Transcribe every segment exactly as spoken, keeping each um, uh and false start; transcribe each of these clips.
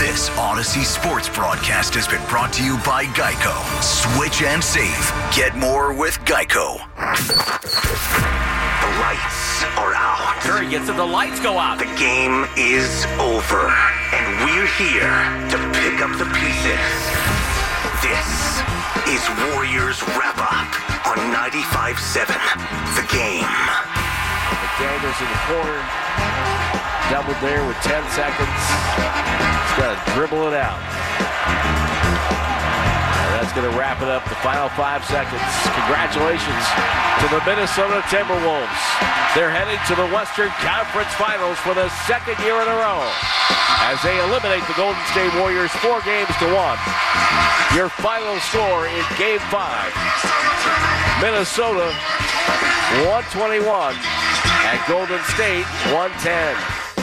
This Odyssey Sports broadcast has been brought to you by Geico. Switch and save. Get more with Geico. The lights are out. Curry gets it. The lights go out. The game is over. And we're here to pick up the pieces. This is Warriors Wrap-Up on ninety-five seven. The Game. McDaniels in the corner. Doubled there with ten seconds. He's got to dribble it out. And that's going to wrap it up. The final five seconds. Congratulations to the Minnesota Timberwolves. They're heading to the Western Conference Finals for the second year in a row as they eliminate the Golden State Warriors four games to one. Your final score in Game five. Minnesota one twenty-one and Golden State one ten.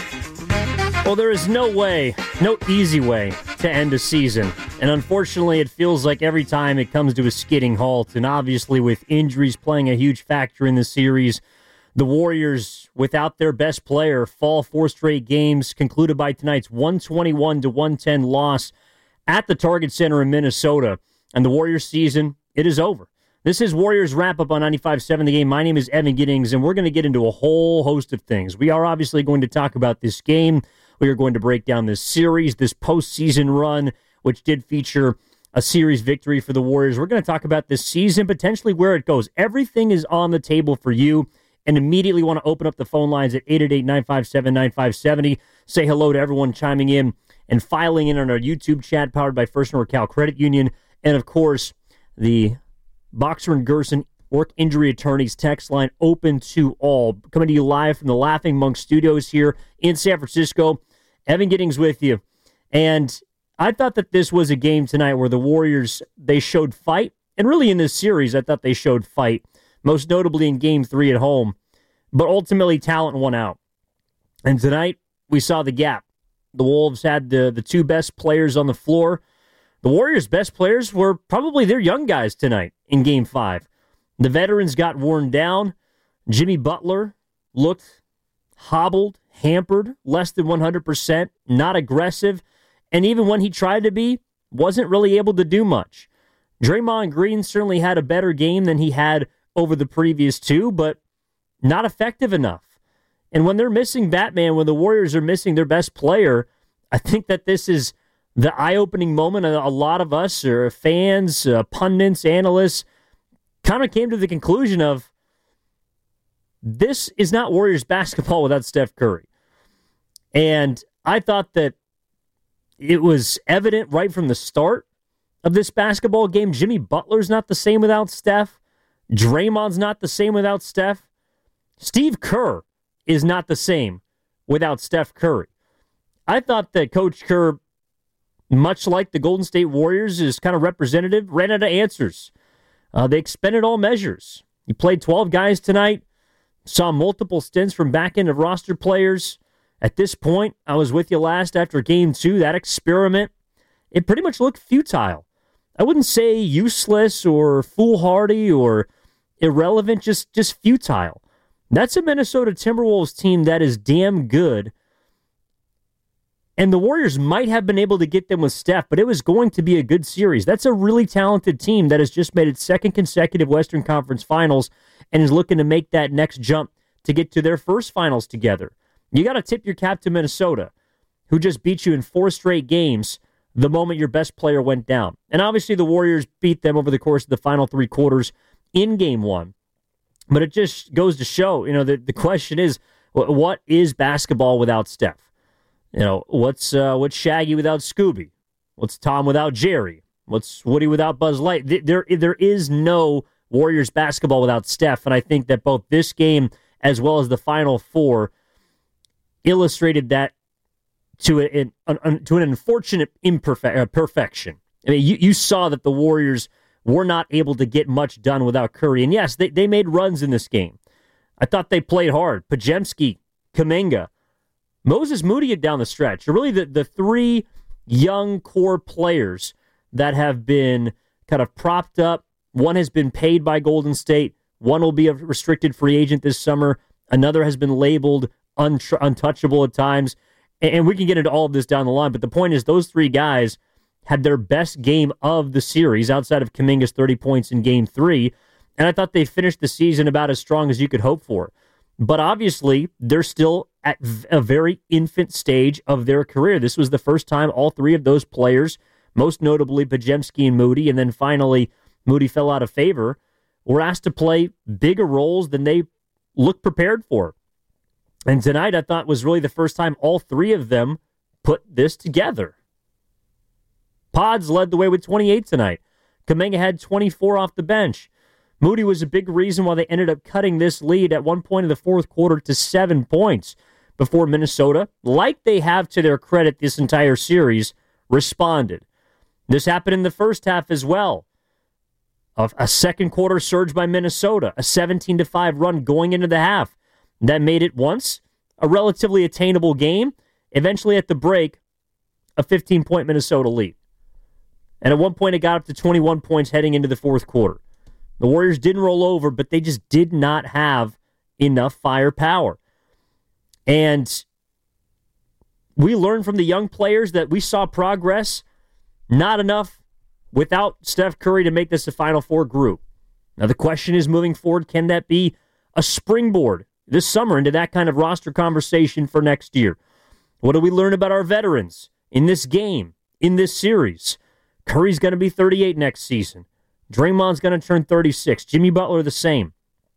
Well, there is no way, no easy way to end a season. And unfortunately, it feels like every time it comes to a skidding halt. And obviously, with injuries playing a huge factor in the series, the Warriors, without their best player, fall four straight games, concluded by tonight's one twenty-one to one ten loss at the Target Center in Minnesota. And the Warriors season, it is over. This is Warriors Wrap-Up on ninety-five seven The Game. My name is Evan Giddings, and we're going to get into a whole host of things. We are obviously going to talk about this game. We are going to break down this series, this postseason run, which did feature a series victory for the Warriors. We're going to talk about this season, potentially where it goes. Everything is on the table for you, and immediately want to open up the phone lines at eight eight eight, nine five seven, nine five seven zero. Say hello to everyone chiming in and filing in on our YouTube chat powered by First NorCal Credit Union. And, of course, the Boxer and Gerson Work Injury Attorneys text line open to all. Coming to you live from the Laughing Monk Studios here in San Francisco. Evan Giddings with you. And I thought that this was a game tonight where the Warriors, they showed fight. And really in this series, I thought they showed fight. Most notably in Game three at home. But ultimately, talent won out. And tonight, we saw the gap. The Wolves had the, the two best players on the floor. The Warriors' best players were probably their young guys tonight in Game five. The veterans got worn down. Jimmy Butler looked hobbled, hampered, less than one hundred percent, not aggressive, and even when he tried to be, wasn't really able to do much. Draymond Green certainly had a better game than he had over the previous two, but not effective enough. And when they're missing Batman, when the Warriors are missing their best player, I think that this is the eye-opening moment. A lot of us, or fans, uh, pundits, analysts, kind of came to the conclusion of this is not Warriors basketball without Steph Curry. And I thought that it was evident right from the start of this basketball game. Jimmy Butler's not the same without Steph. Draymond's not the same without Steph. Steve Kerr is not the same without Steph Curry. I thought that Coach Kerr, much like the Golden State Warriors, is kind of representative, ran out of answers. Uh, they expended all measures. He played twelve guys tonight, saw multiple stints from back end of roster players. At this point, I was with you last after game two, that experiment, it pretty much looked futile. I wouldn't say useless or foolhardy or irrelevant, just, just futile. That's a Minnesota Timberwolves team that is damn good. And the Warriors might have been able to get them with Steph, but it was going to be a good series. That's a really talented team that has just made its second consecutive Western Conference Finals and is looking to make that next jump to get to their first finals together. You got to tip your cap to Minnesota, who just beat you in four straight games the moment your best player went down. And obviously the Warriors beat them over the course of the final three quarters in game one. But it just goes to show, you know, the, the question is, what is basketball without Steph? You know, what's uh, what's Shaggy without Scooby? What's Tom without Jerry? What's Woody without Buzz Light? There, there is no Warriors basketball without Steph, and I think that both this game as well as the Final Four illustrated that to an, an to an unfortunate imperfect uh, perfection. I mean, you, you saw that the Warriors were not able to get much done without Curry, and yes, they, they made runs in this game. I thought they played hard. Podziemski, Kuminga, Moses Moody down the stretch. Really the, the three young core players that have been kind of propped up. One has been paid by Golden State. One will be a restricted free agent this summer. Another has been labeled untr- untouchable at times. And we can get into all of this down the line, but the point is those three guys had their best game of the series outside of Kuminga's thirty points in game three, and I thought they finished the season about as strong as you could hope for. But obviously, they're still at a very infant stage of their career. This was the first time all three of those players, most notably Podziemski and Moody, and then finally Moody fell out of favor, were asked to play bigger roles than they looked prepared for. And tonight I thought was really the first time all three of them put this together. Pods led the way with twenty-eight tonight. Kuminga had twenty-four off the bench. Moody was a big reason why they ended up cutting this lead at one point in the fourth quarter to seven points before Minnesota, like they have to their credit this entire series, responded. This happened in the first half as well. A, a second quarter surge by Minnesota, a seventeen to five run going into the half. That made it once a relatively attainable game. Eventually at the break, a fifteen-point Minnesota lead. And at one point it got up to twenty-one points heading into the fourth quarter. The Warriors didn't roll over, but they just did not have enough firepower. And we learned from the young players that we saw progress, not enough without Steph Curry to make this a Final Four group. Now the question is, moving forward, can that be a springboard this summer into that kind of roster conversation for next year? What do we learn about our veterans in this game, in this series? Curry's going to be thirty-eight next season. Draymond's going to turn thirty-six. Jimmy Butler the same.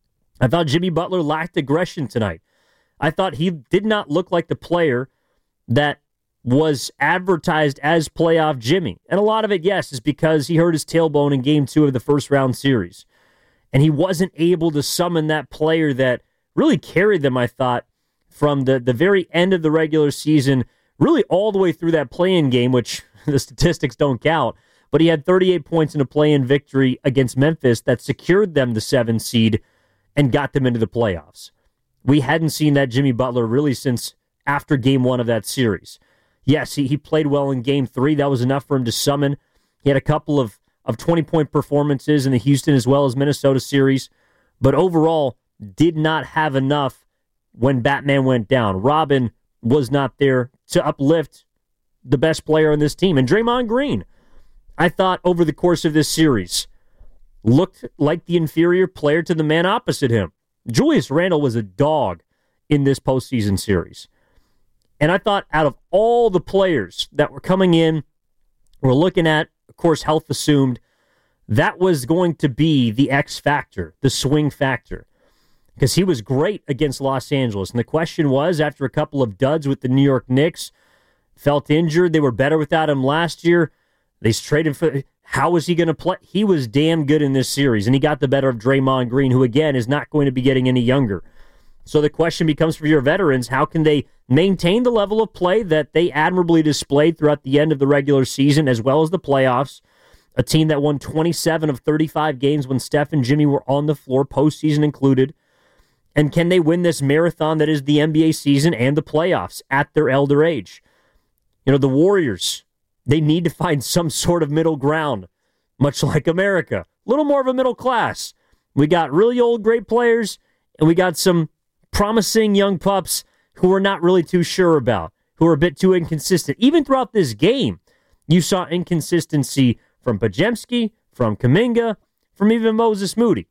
I thought Jimmy Butler lacked aggression tonight. I thought he did not look like the player that was advertised as playoff Jimmy. And a lot of it, yes, is because he hurt his tailbone in game two of the first round series. And he wasn't able to summon that player that really carried them, I thought, from the, the very end of the regular season, really all the way through that play-in game, which the statistics don't count. But he had thirty-eight points in a play-in victory against Memphis that secured them the seventh seed and got them into the playoffs. We hadn't seen that Jimmy Butler really since after game one of that series. Yes, he, he played well in game three. That was enough for him to summon. He had a couple of, of twenty-point performances in the Houston as well as Minnesota series, but overall did not have enough when Batman went down. Robin was not there to uplift the best player on this team. And Draymond Green, I thought over the course of this series, looked like the inferior player to the man opposite him. Julius Randle was a dog in this postseason series. And I thought out of all the players that were coming in, we're looking at, of course, health assumed, that was going to be the X factor, the swing factor. Because he was great against Los Angeles. And the question was, after a couple of duds with the New York Knicks, felt injured, they were better without him last year. They traded for, how was he going to play? He was damn good in this series, and he got the better of Draymond Green, who, again, is not going to be getting any younger. So the question becomes for your veterans, how can they maintain the level of play that they admirably displayed throughout the end of the regular season as well as the playoffs? A team that won twenty-seven of thirty-five games when Steph and Jimmy were on the floor, postseason included. And can they win this marathon that is the N B A season and the playoffs at their elder age? You know, the Warriors, they need to find some sort of middle ground, much like America. A little more of a middle class. We got really old, great players, and we got some promising young pups who we're not really too sure about, who are a bit too inconsistent. Even throughout this game, you saw inconsistency from Podziemski, from Kuminga, from even Moses Moody.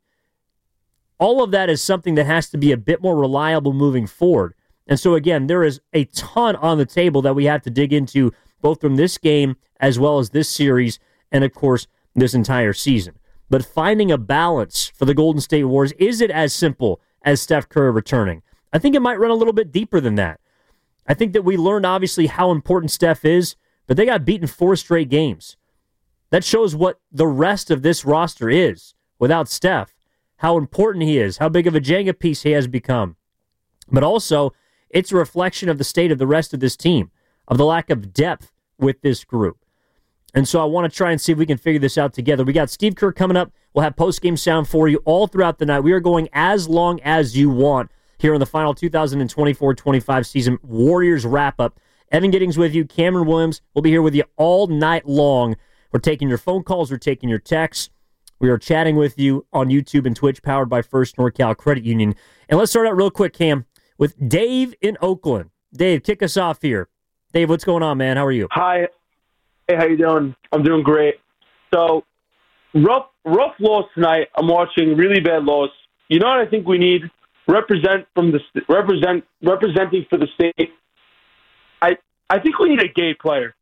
All of that is something that has to be a bit more reliable moving forward. And so, again, there is a ton on the table that we have to dig into, both from this game as well as this series and, of course, this entire season. But finding a balance for the Golden State Warriors, is it as simple as Steph Curry returning? I think it might run a little bit deeper than that. I think that we learned, obviously, how important Steph is, but they got beaten four straight games. That shows what the rest of this roster is without Steph, how important he is, how big of a Jenga piece he has become. But also, it's a reflection of the state of the rest of this team, of the lack of depth with this group. And so I want to try and see if we can figure this out together. We got Steve Kerr coming up. We'll have post-game sound for you all throughout the night. We are going as long as you want here in the final two thousand twenty-four twenty-five season Warriors wrap-up. Evan Giddings with you. Cameron Williams will be here with you all night long. We're taking your phone calls. We're taking your texts. We are chatting with you on YouTube and Twitch, powered by First NorCal Credit Union. And let's start out real quick, Cam, with Dave in Oakland. Dave, kick us off here. Dave, what's going on, man? How are you? Hi. Hey, how you doing? I'm doing great. So, rough, rough loss tonight. I'm watching really bad loss. You know what I think we need? Represent from the represent representing for the state. I I think we need a gay player.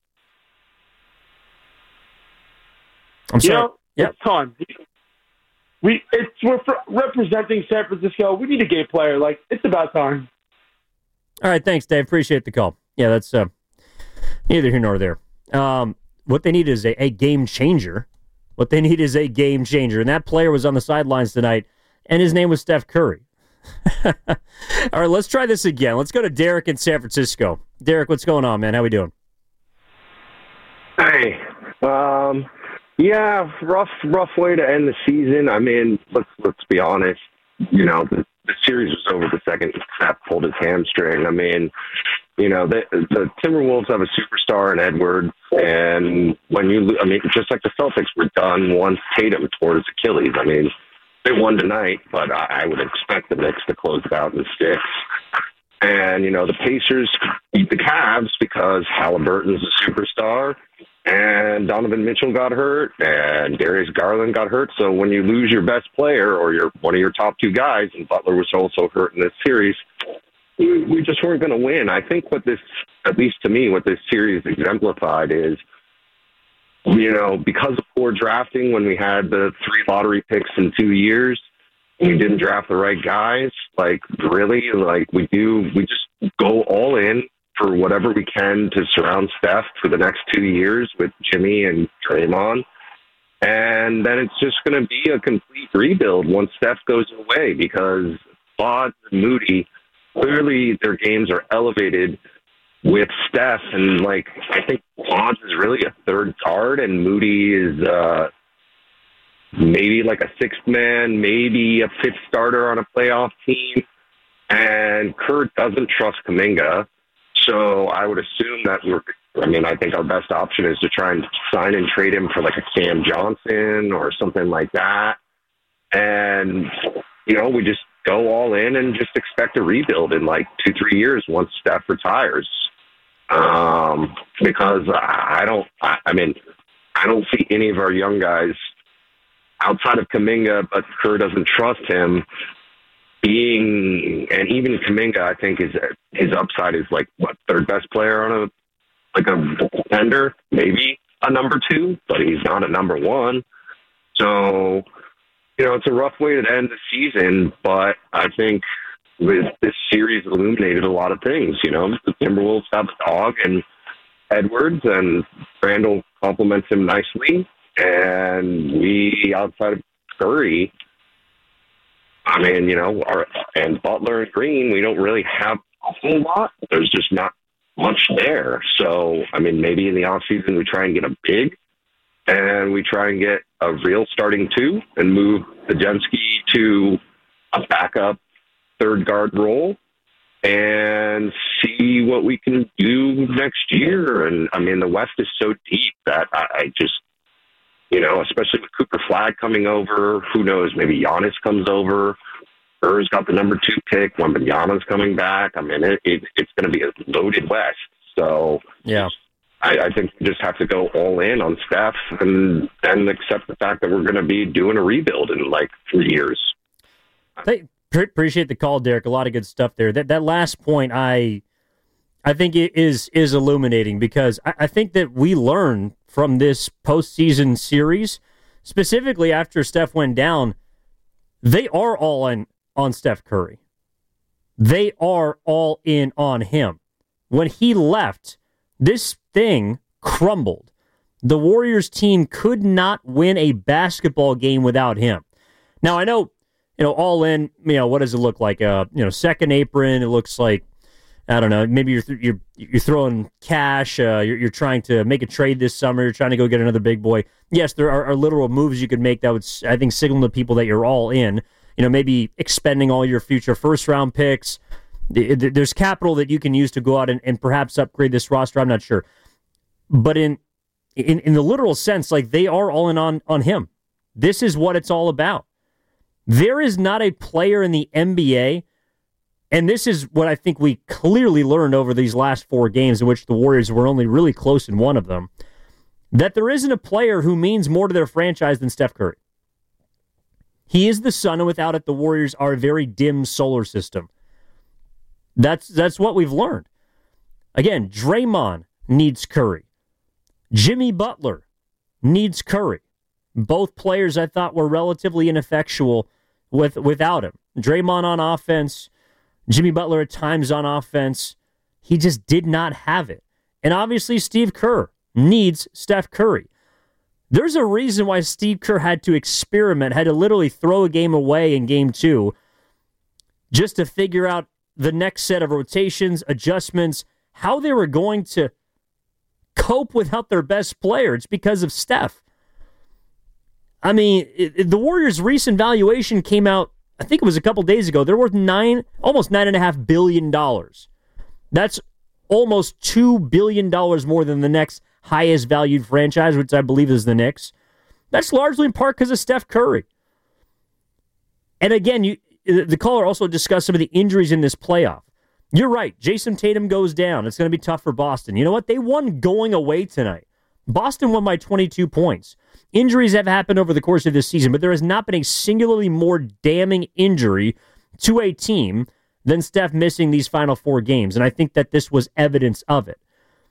I'm sorry. You know, yep. It's time. We it's we're representing San Francisco. We need a gay player. Like, it's about time. All right, thanks, Dave. Appreciate the call. Yeah, that's uh, neither here nor there. Um, what they need is a, a game changer. What they need is a game changer, and that player was on the sidelines tonight, and his name was Steph Curry. All right, let's try this again. Let's go to Derek in San Francisco. Derek, what's going on, man? How we doing? Hey, um, yeah, rough, rough way to end the season. I mean, let's let's be honest. You know, the, the series was over the second Steph pulled his hamstring. I mean, you know, the, the Timberwolves have a superstar in Edwards, and when you, I mean, just like the Celtics were done once Tatum tore his Achilles. I mean, they won tonight, but I would expect the Knicks to close it out in six. And, you know, the Pacers beat the Cavs because Halliburton's a superstar, and Donovan Mitchell got hurt, and Darius Garland got hurt. So when you lose your best player or your one of your top two guys, and Butler was also hurt in this series, we, we just weren't going to win. I think what this, at least to me, what this series exemplified is, you know, because of poor drafting when we had the three lottery picks in two years, we didn't draft the right guys. Like, really, like we do, we just go all in for whatever we can to surround Steph for the next two years with Jimmy and Draymond. And then it's just going to be a complete rebuild once Steph goes away, because Claude and Moody, clearly their games are elevated with Steph, and like I think Claude is really a third guard, and Moody is uh, maybe like a sixth man, maybe a fifth starter on a playoff team. And Kurt doesn't trust Kuminga, so I would assume that we're. I mean, I think our best option is to try and sign and trade him for like a Cam Johnson or something like that. And you know, we just go all in and just expect a rebuild in like two, three years once Steph retires. Um, because I don't, I, I mean, I don't see any of our young guys outside of Kuminga, but Kerr doesn't trust him being, and even Kuminga, I think is his upside is like what, third best player on a, like a contender, maybe a number two, but he's not a number one. So, you know, it's a rough way to end the season, but I think with this series illuminated a lot of things. You know, the Timberwolves have a dog and Edwards, and Randall compliments him nicely. And we, outside of Curry, I mean, you know, our, and Butler and Green, we don't really have a whole lot. There's just not much there. So, I mean, maybe in the offseason we try and get a big, and we try and get a real starting two and move Podziemski to a backup third guard role and see what we can do next year. And I mean, the West is so deep that I, I just, you know, especially with Cooper Flag coming over, who knows, maybe Giannis comes over. Burr's got the number two pick. Wembanyama's coming back. I mean, it, it, it's going to be a loaded West. So yeah, I, I think we just have to go all in on Steph and, and accept the fact that we're going to be doing a rebuild in like three years. Hey. Appreciate the call, Derek. A lot of good stuff there. That that last point, I I think it is is illuminating, because I, I think that we learn from this postseason series, specifically after Steph went down, they are all in on Steph Curry. They are all in on him. When he left, this thing crumbled. The Warriors team could not win a basketball game without him. Now, I know, you know, all in, you know, what does it look like? Uh, you know, second apron, it looks like, I don't know, maybe you're th- you're you're throwing cash, uh, you're, you're trying to make a trade this summer, you're trying to go get another big boy. Yes, there are, are literal moves you could make that would, I think, signal to people that you're all in. You know, maybe expending all your future first-round picks. There's capital that you can use to go out and, and perhaps upgrade this roster, I'm not sure. But in, in in the literal sense, like, they are all in on, on him. This is what it's all about. There is not a player in the N B A And this is what I think we clearly learned over these last four games in which the Warriors were only really close in one of them, that there isn't a player who means more to their franchise than Steph Curry. He is the sun, and without it, the Warriors are a very dim solar system. That's that's what we've learned. Again, Draymond needs Curry. Jimmy Butler needs Curry. Both players I thought were relatively ineffectual with without him. Draymond on offense, Jimmy Butler at times on offense. He just did not have it. And obviously Steve Kerr needs Steph Curry. There's a reason why Steve Kerr had to experiment, had to literally throw a game away in game two just to figure out the next set of rotations, adjustments, how they were going to cope without their best player. It's because of Steph. I mean, it, it, the Warriors' recent valuation came out, I think it was a couple days ago. They're worth nine, almost nine and a half billion dollars. That's almost two billion dollars more than the next highest valued franchise, which I believe is the Knicks. That's largely in part because of Steph Curry. And again, you, the caller also discussed some of the injuries in this playoff. You're right. Jason Tatum goes down. It's going to be tough for Boston. You know what? They won going away tonight. Boston won by twenty-two points. Injuries have happened over the course of this season, but there has not been a singularly more damning injury to a team than Steph missing these final four games. And I think that this was evidence of it.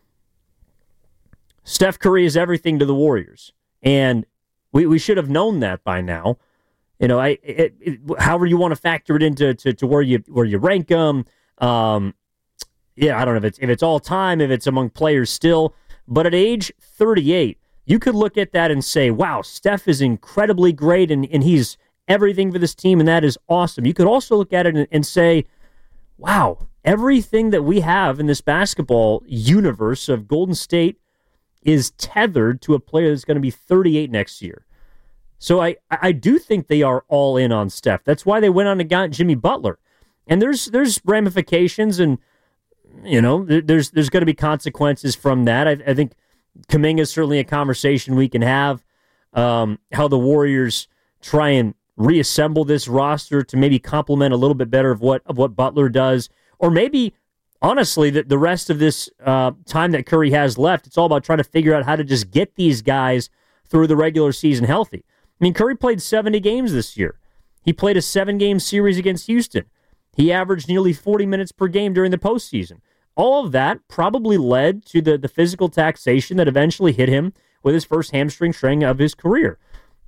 Steph Curry is everything to the Warriors. And we, we should have known that by now. You know, I it, it, however you want to factor it into to, to where you where you rank them. Um, yeah, I don't know if it's if it's all time, if it's among players still. But at age thirty-eight, you could look at that and say, wow, Steph is incredibly great and, and he's everything for this team, and that is awesome. You could also look at it and, and say, wow, everything that we have in this basketball universe of Golden State is tethered to a player that's going to be thirty-eight next year. So I, I do think they are all in on Steph. That's why they went on and got Jimmy Butler. And there's there's ramifications and, you know, there's there's going to be consequences from that. I, I think Kuminga is certainly a conversation we can have, um, how the Warriors try and reassemble this roster to maybe complement a little bit better of what of what Butler does. Or maybe, honestly, the, the rest of this uh, time that Curry has left, it's all about trying to figure out how to just get these guys through the regular season healthy. I mean, Curry played seventy games this year. He played a seven-game series against Houston. He averaged nearly forty minutes per game during the postseason. All of that probably led to the, the physical taxation that eventually hit him with his first hamstring strain of his career.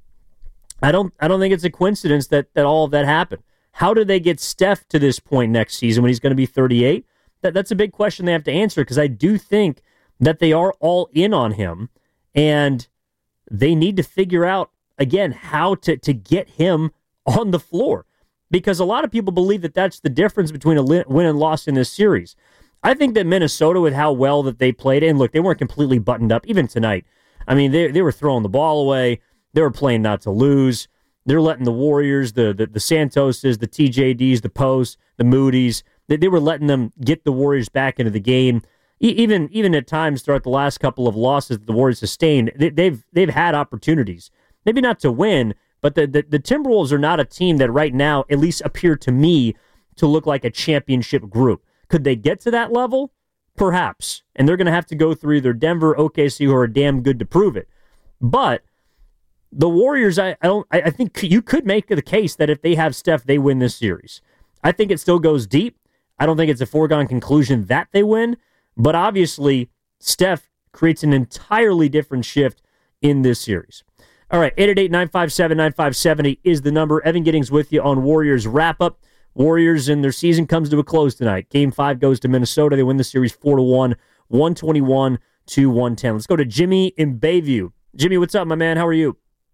I don't I don't think it's a coincidence that, that all of that happened. How did they get Steph to this point next season when he's going to be thirty-eight? That, that's a big question they have to answer, because I do think that they are all in on him, and they need to figure out, again, how to, to get him on the floor. Because a lot of people believe that that's the difference between a win and loss in this series. I think that Minnesota, with how well that they played, and look, they weren't completely buttoned up, even tonight. I mean, they they were throwing the ball away. They were playing not to lose. They're letting the Warriors, the the, the Santoses, the T J Ds, the Posts, the Moody's, they, they were letting them get the Warriors back into the game. E- even even at times throughout the last couple of losses that the Warriors sustained, they, they've they've had opportunities. Maybe not to win, but the, the, the Timberwolves are not a team that right now at least appear to me to look like a championship group. Could they get to that level? Perhaps. And they're going to have to go through either Denver, O K C, who are damn good to prove it. But the Warriors, I, I don't. I, I think you could make the case that if they have Steph, they win this series. I think it still goes deep. I don't think it's a foregone conclusion that they win. But obviously, Steph creates an entirely different shift in this series. All right, eight eight eight, nine five seven, nine five seven zero is the number. Evan Giddings with you on Warriors Wrap-Up. Warriors and their season comes to a close tonight. Game five goes to Minnesota. They win the series four to one, one twenty-one to one ten. Let's go to Jimmy in Bayview. Jimmy, what's up, my man? How are you?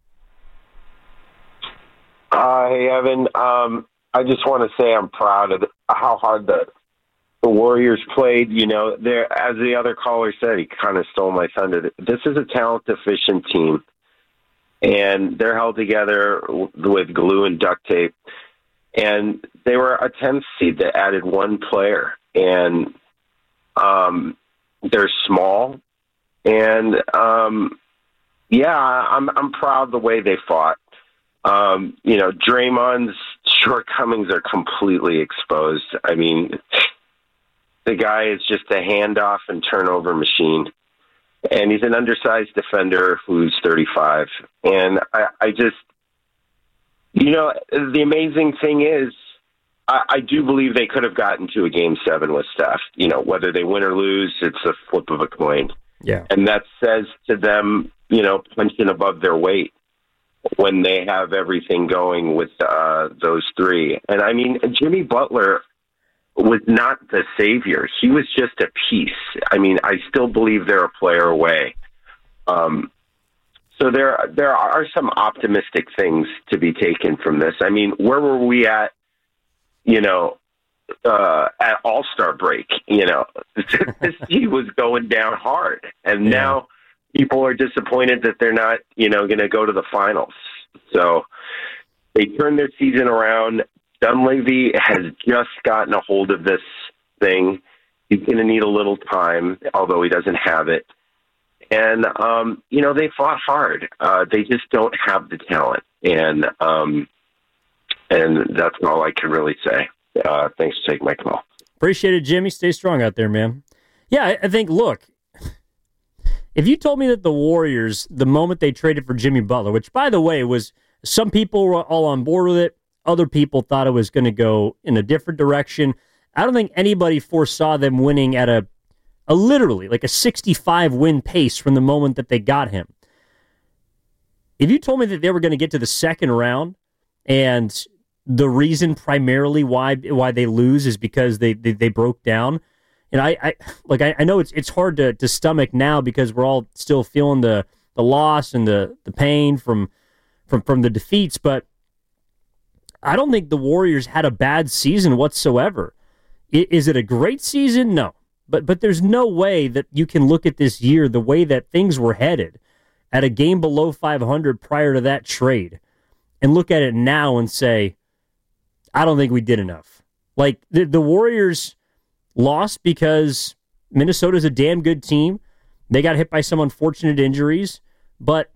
Uh, hey, Evan. Um, I just want to say I'm proud of the, how hard the the Warriors played. You know, they're, as the other caller said, he kind of stole my thunder. This is a talent-deficient team, and they're held together with glue and duct tape. And they were a tenth seed that added one player, and um, they're small. And um, yeah, I'm I'm proud the way they fought. Um, you know, Draymond's shortcomings are completely exposed. I mean, the guy is just a handoff and turnover machine. And he's an undersized defender who's thirty-five. And I, I just, you know, the amazing thing is, I, I do believe they could have gotten to a game seven with Steph. You know, whether they win or lose, it's a flip of a coin. Yeah. And that says to them, you know, punching above their weight when they have everything going with uh, those three. And I mean, Jimmy Butler was not the savior. He was just a piece. I mean, I still believe they're a player away. Um, so there, there are some optimistic things to be taken from this. I mean, where were we at, you know, uh, at All-Star break? You know, this team was going down hard. And yeah. now people are disappointed that they're not, you know, going to go to the finals. So they turned their season around. Dunleavy has just gotten a hold of this thing. He's going to need a little time, although he doesn't have it. And, um, you know, they fought hard. Uh, they just don't have the talent. And um, and that's all I can really say. Uh, thanks for taking my call. Appreciate it, Jimmy. Stay strong out there, man. Yeah, I, I think, look, if you told me that the Warriors, the moment they traded for Jimmy Butler, which, by the way, was some people were all on board with it, other people thought it was going to go in a different direction. I don't think anybody foresaw them winning at a, a literally like a sixty-five win pace from the moment that they got him. If you told me that they were going to get to the second round and the reason primarily why why they lose is because they they, they broke down, and I, I like I, I know it's it's hard to, to stomach now because we're all still feeling the, the loss and the, the pain from from from the defeats, but I don't think the Warriors had a bad season whatsoever. Is it a great season? No. But but there's no way that you can look at this year the way that things were headed at a game below five hundred prior to that trade and look at it now and say, I don't think we did enough. Like, the, the Warriors lost because Minnesota's a damn good team. They got hit by some unfortunate injuries. But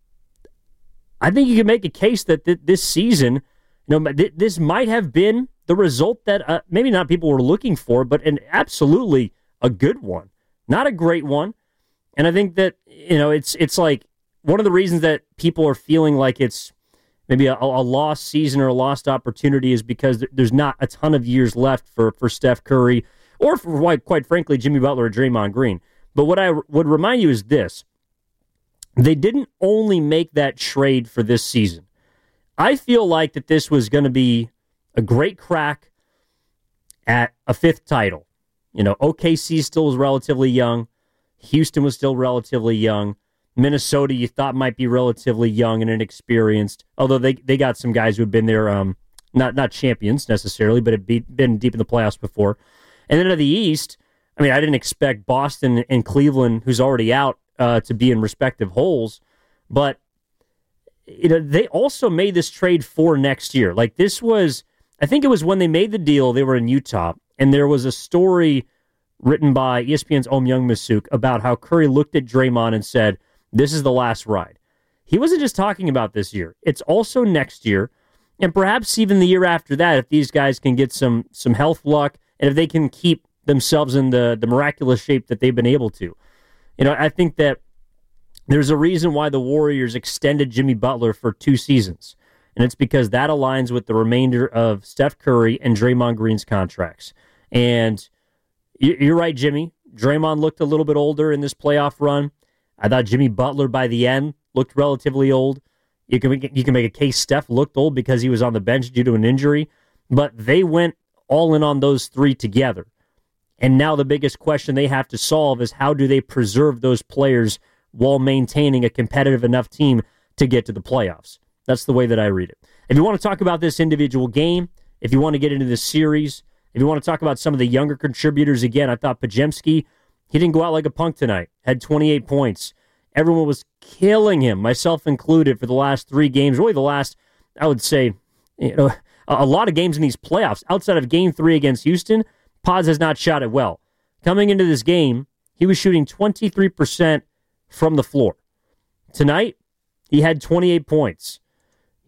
I think you can make a case that th- this season, you know, th- this might have been the result that uh, maybe not people were looking for, but an absolutely a good one, not a great one. And I think that, you know, it's it's like one of the reasons that people are feeling like it's maybe a, a lost season or a lost opportunity is because there's not a ton of years left for, for Steph Curry or for, quite frankly, Jimmy Butler or Draymond Green. But what I would remind you is this. They didn't only make that trade for this season. I feel like that this was going to be a great crack at a fifth title. You know, O K C still was relatively young. Houston was still relatively young. Minnesota, you thought might be relatively young and inexperienced, although they, they got some guys who have been there, um, not not champions necessarily, but have be, been deep in the playoffs before. And then to the East, I mean, I didn't expect Boston and Cleveland, who's already out, uh, to be in respective holes, but you know, they also made this trade for next year. Like, this was, I think it was when they made the deal, they were in Utah, and there was a story written by E S P N's Om Young-Masuk about how Curry looked at Draymond and said, this is the last ride. He wasn't just talking about this year. It's also next year, and perhaps even the year after that, if these guys can get some some health luck, and if they can keep themselves in the, the miraculous shape that they've been able to. You know, I think that there's a reason why the Warriors extended Jimmy Butler for two seasons, and it's because that aligns with the remainder of Steph Curry and Draymond Green's contracts. And you're right, Jimmy. Draymond looked a little bit older in this playoff run. I thought Jimmy Butler by the end looked relatively old. You can make, you can make a case Steph looked old because he was on the bench due to an injury, but they went all in on those three together. And now the biggest question they have to solve is how do they preserve those players while maintaining a competitive enough team to get to the playoffs. That's the way that I read it. If you want to talk about this individual game, if you want to get into this series, if you want to talk about some of the younger contributors, again, I thought Podziemski, he didn't go out like a punk tonight, had twenty-eight points. Everyone was killing him, myself included, for the last three games, really the last, I would say, you know, a lot of games in these playoffs. Outside of game three against Houston, Pods has not shot it well. Coming into this game, he was shooting twenty-three percent from the floor. Tonight, he had twenty-eight points.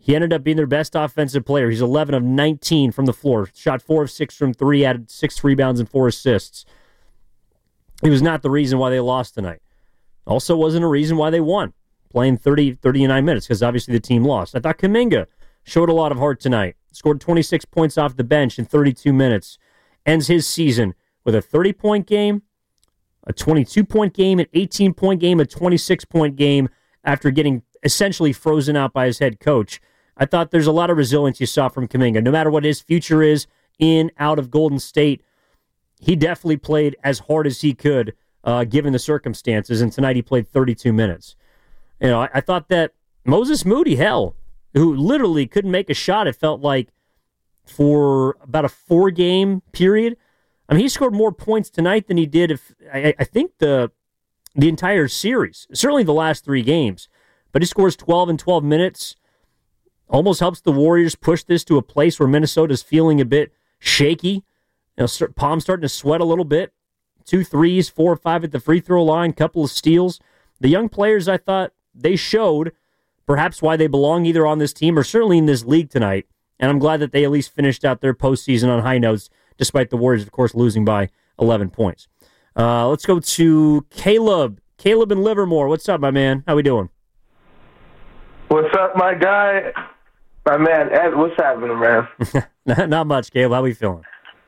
He ended up being their best offensive player. He's eleven of nineteen from the floor. Shot four of six from three, added six rebounds and four assists. He was not the reason why they lost tonight. Also wasn't a reason why they won, playing thirty, thirty-nine minutes, because obviously the team lost. I thought Kuminga showed a lot of heart tonight. Scored twenty-six points off the bench in thirty-two minutes. Ends his season with a thirty-point game, a twenty-two-point game, an eighteen-point game, a twenty-six-point game after getting essentially frozen out by his head coach. I thought there's a lot of resilience you saw from Kuminga. No matter what his future is in, out of Golden State, he definitely played as hard as he could uh, given the circumstances, and tonight he played thirty-two minutes. You know, I, I thought that Moses Moody, hell, who literally couldn't make a shot, it felt like, for about a four-game period. I mean, he scored more points tonight than he did, if I, I think, the the entire series, certainly the last three games. But he scores twelve in twelve minutes. Almost helps the Warriors push this to a place where Minnesota's feeling a bit shaky. You know, palms starting to sweat a little bit. Two threes, four or five at the free throw line, couple of steals. The young players, I thought, they showed perhaps why they belong either on this team or certainly in this league tonight. And I'm glad that they at least finished out their postseason on high notes, despite the Warriors, of course, losing by eleven points. Uh, let's go to Caleb. Caleb in Livermore. What's up, my man? How we doing? What's up, my guy? My man, Ed, what's happening, man? not, not much, Caleb. How we feeling?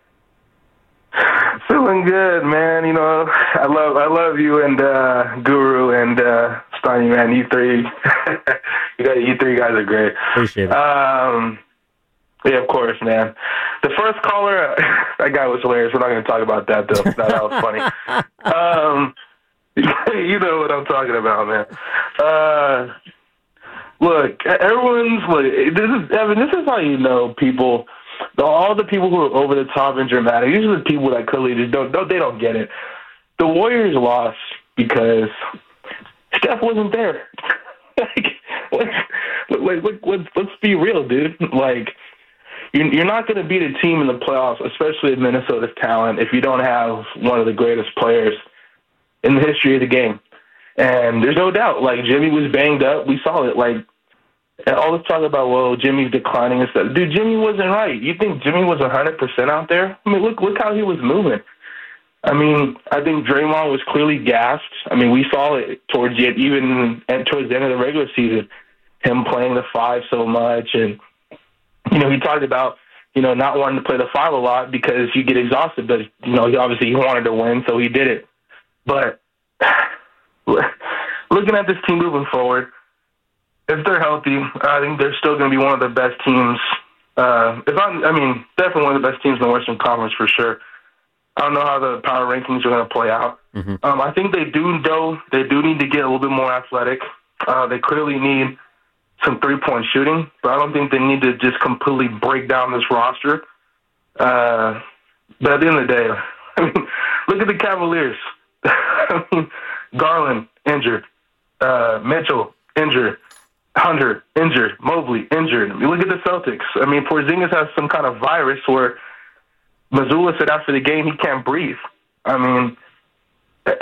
Feeling good, man. You know, I love I love you and uh, Guru and uh, Steiny, man. You three, you guys, you three guys are great. Appreciate it. Um, yeah, of course, man. The first caller, that guy was hilarious. We're not going to talk about that, though. that, that was funny. Um, you know what I'm talking about, man. Uh, look, everyone's look. This is Evan. This is how you know people. The, all the people who are over the top and dramatic, these are the people that clearly just don't, don't they don't get it. The Warriors lost because Steph wasn't there. like, let's, like, let's, let's, let's be real, dude. Like, you're, you're not going to beat a team in the playoffs, especially Minnesota's talent, if you don't have one of the greatest players in the history of the game. And there's no doubt, like, Jimmy was banged up. We saw it, like, and all this talk about, well, Jimmy's declining and stuff. Dude, Jimmy wasn't right. You think Jimmy was one hundred percent out there? I mean, look look how he was moving. I mean, I think Draymond was clearly gassed. I mean, we saw it towards the, even at, towards the end of the regular season, him playing the five so much. And, you know, he talked about, you know, not wanting to play the five a lot because you get exhausted. But, you know, he obviously he wanted to win, so he did it. But looking at this team moving forward, if they're healthy, I think they're still going to be one of the best teams. Uh, if I'm, I mean, definitely one of the best teams in the Western Conference for sure. I don't know how the power rankings are going to play out. Mm-hmm. Um, I think they do, though, they do need to get a little bit more athletic. Uh, they clearly need some three-point shooting, but I don't think they need to just completely break down this roster. Uh, but at the end of the day, I mean, look at the Cavaliers. I mean, Garland, injured. Uh, Mitchell, injured. Hunter, injured. Mobley, injured. You look at the Celtics. I mean, Porzingis has some kind of virus where Mazzulla said after the game he can't breathe. I mean, at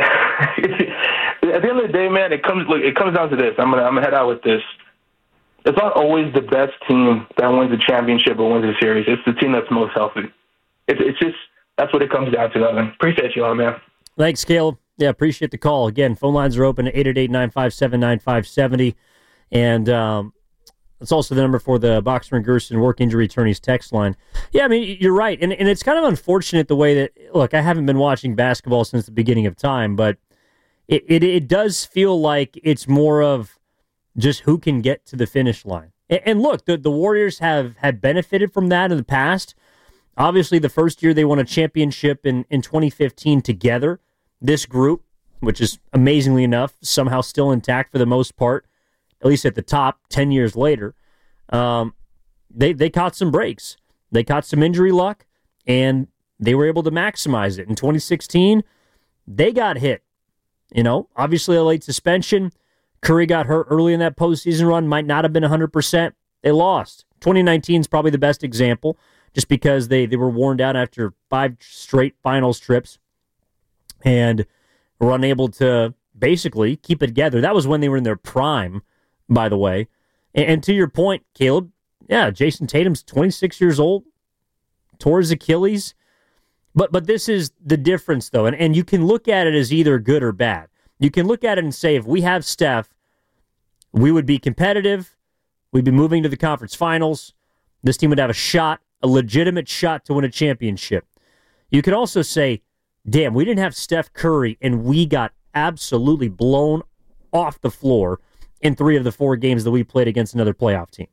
the end of the day, man, it comes look, it comes down to this. I'm gonna I'm gonna head out with this. It's not always the best team that wins the championship or wins the series. It's the team that's most healthy. It's it's just that's what it comes down to, Evan. Appreciate you all, man. Thanks, Caleb. Yeah, appreciate the call. Again, phone lines are open at eight eight eight, nine five seven, nine five seven zero. And um, it's also the number for the Boxer and Gerson Work Injury Attorneys text line. Yeah, I mean, you're right. And and it's kind of unfortunate the way that, look, I haven't been watching basketball since the beginning of time, but it, it, it does feel like it's more of just who can get to the finish line. And, and look, the, the Warriors have, have benefited from that in the past. Obviously, the first year they won a championship in, in twenty fifteen together, this group, which is amazingly enough, somehow still intact for the most part, at least at the top, ten years later, um, they they caught some breaks. They caught some injury luck, and they were able to maximize it. In twenty sixteen, they got hit. You know, obviously a late suspension. Curry got hurt early in that postseason run, might not have been one hundred percent. They lost. twenty nineteen is probably the best example, just because they, they were worn down after five straight finals trips and were unable to basically keep it together. That was when they were in their prime, by the way. And, and to your point, Caleb, yeah, Jason Tatum's twenty-six years old, tore his Achilles. But but this is the difference, though, and, and you can look at it as either good or bad. You can look at it and say, if we have Steph, we would be competitive, we'd be moving to the conference finals, this team would have a shot, a legitimate shot to win a championship. You could also say, damn, we didn't have Steph Curry, and we got absolutely blown off the floor in three of the four games that we played against another playoff team.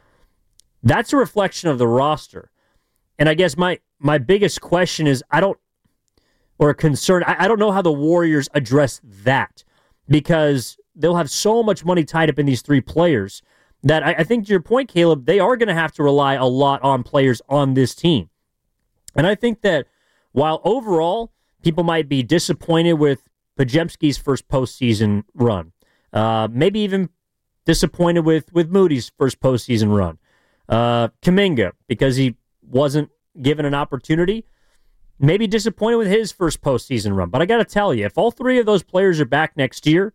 That's a reflection of the roster. And I guess my, my biggest question is, I don't, or a concern, I, I don't know how the Warriors address that, because they'll have so much money tied up in these three players that I, I think, to your point, Caleb, they are going to have to rely a lot on players on this team. And I think that while overall people might be disappointed with Podziemski's first postseason run, uh, maybe even disappointed with, with Moody's first postseason run, uh, Kuminga, because he wasn't given an opportunity, maybe disappointed with his first postseason run. But I got to tell you, if all three of those players are back next year,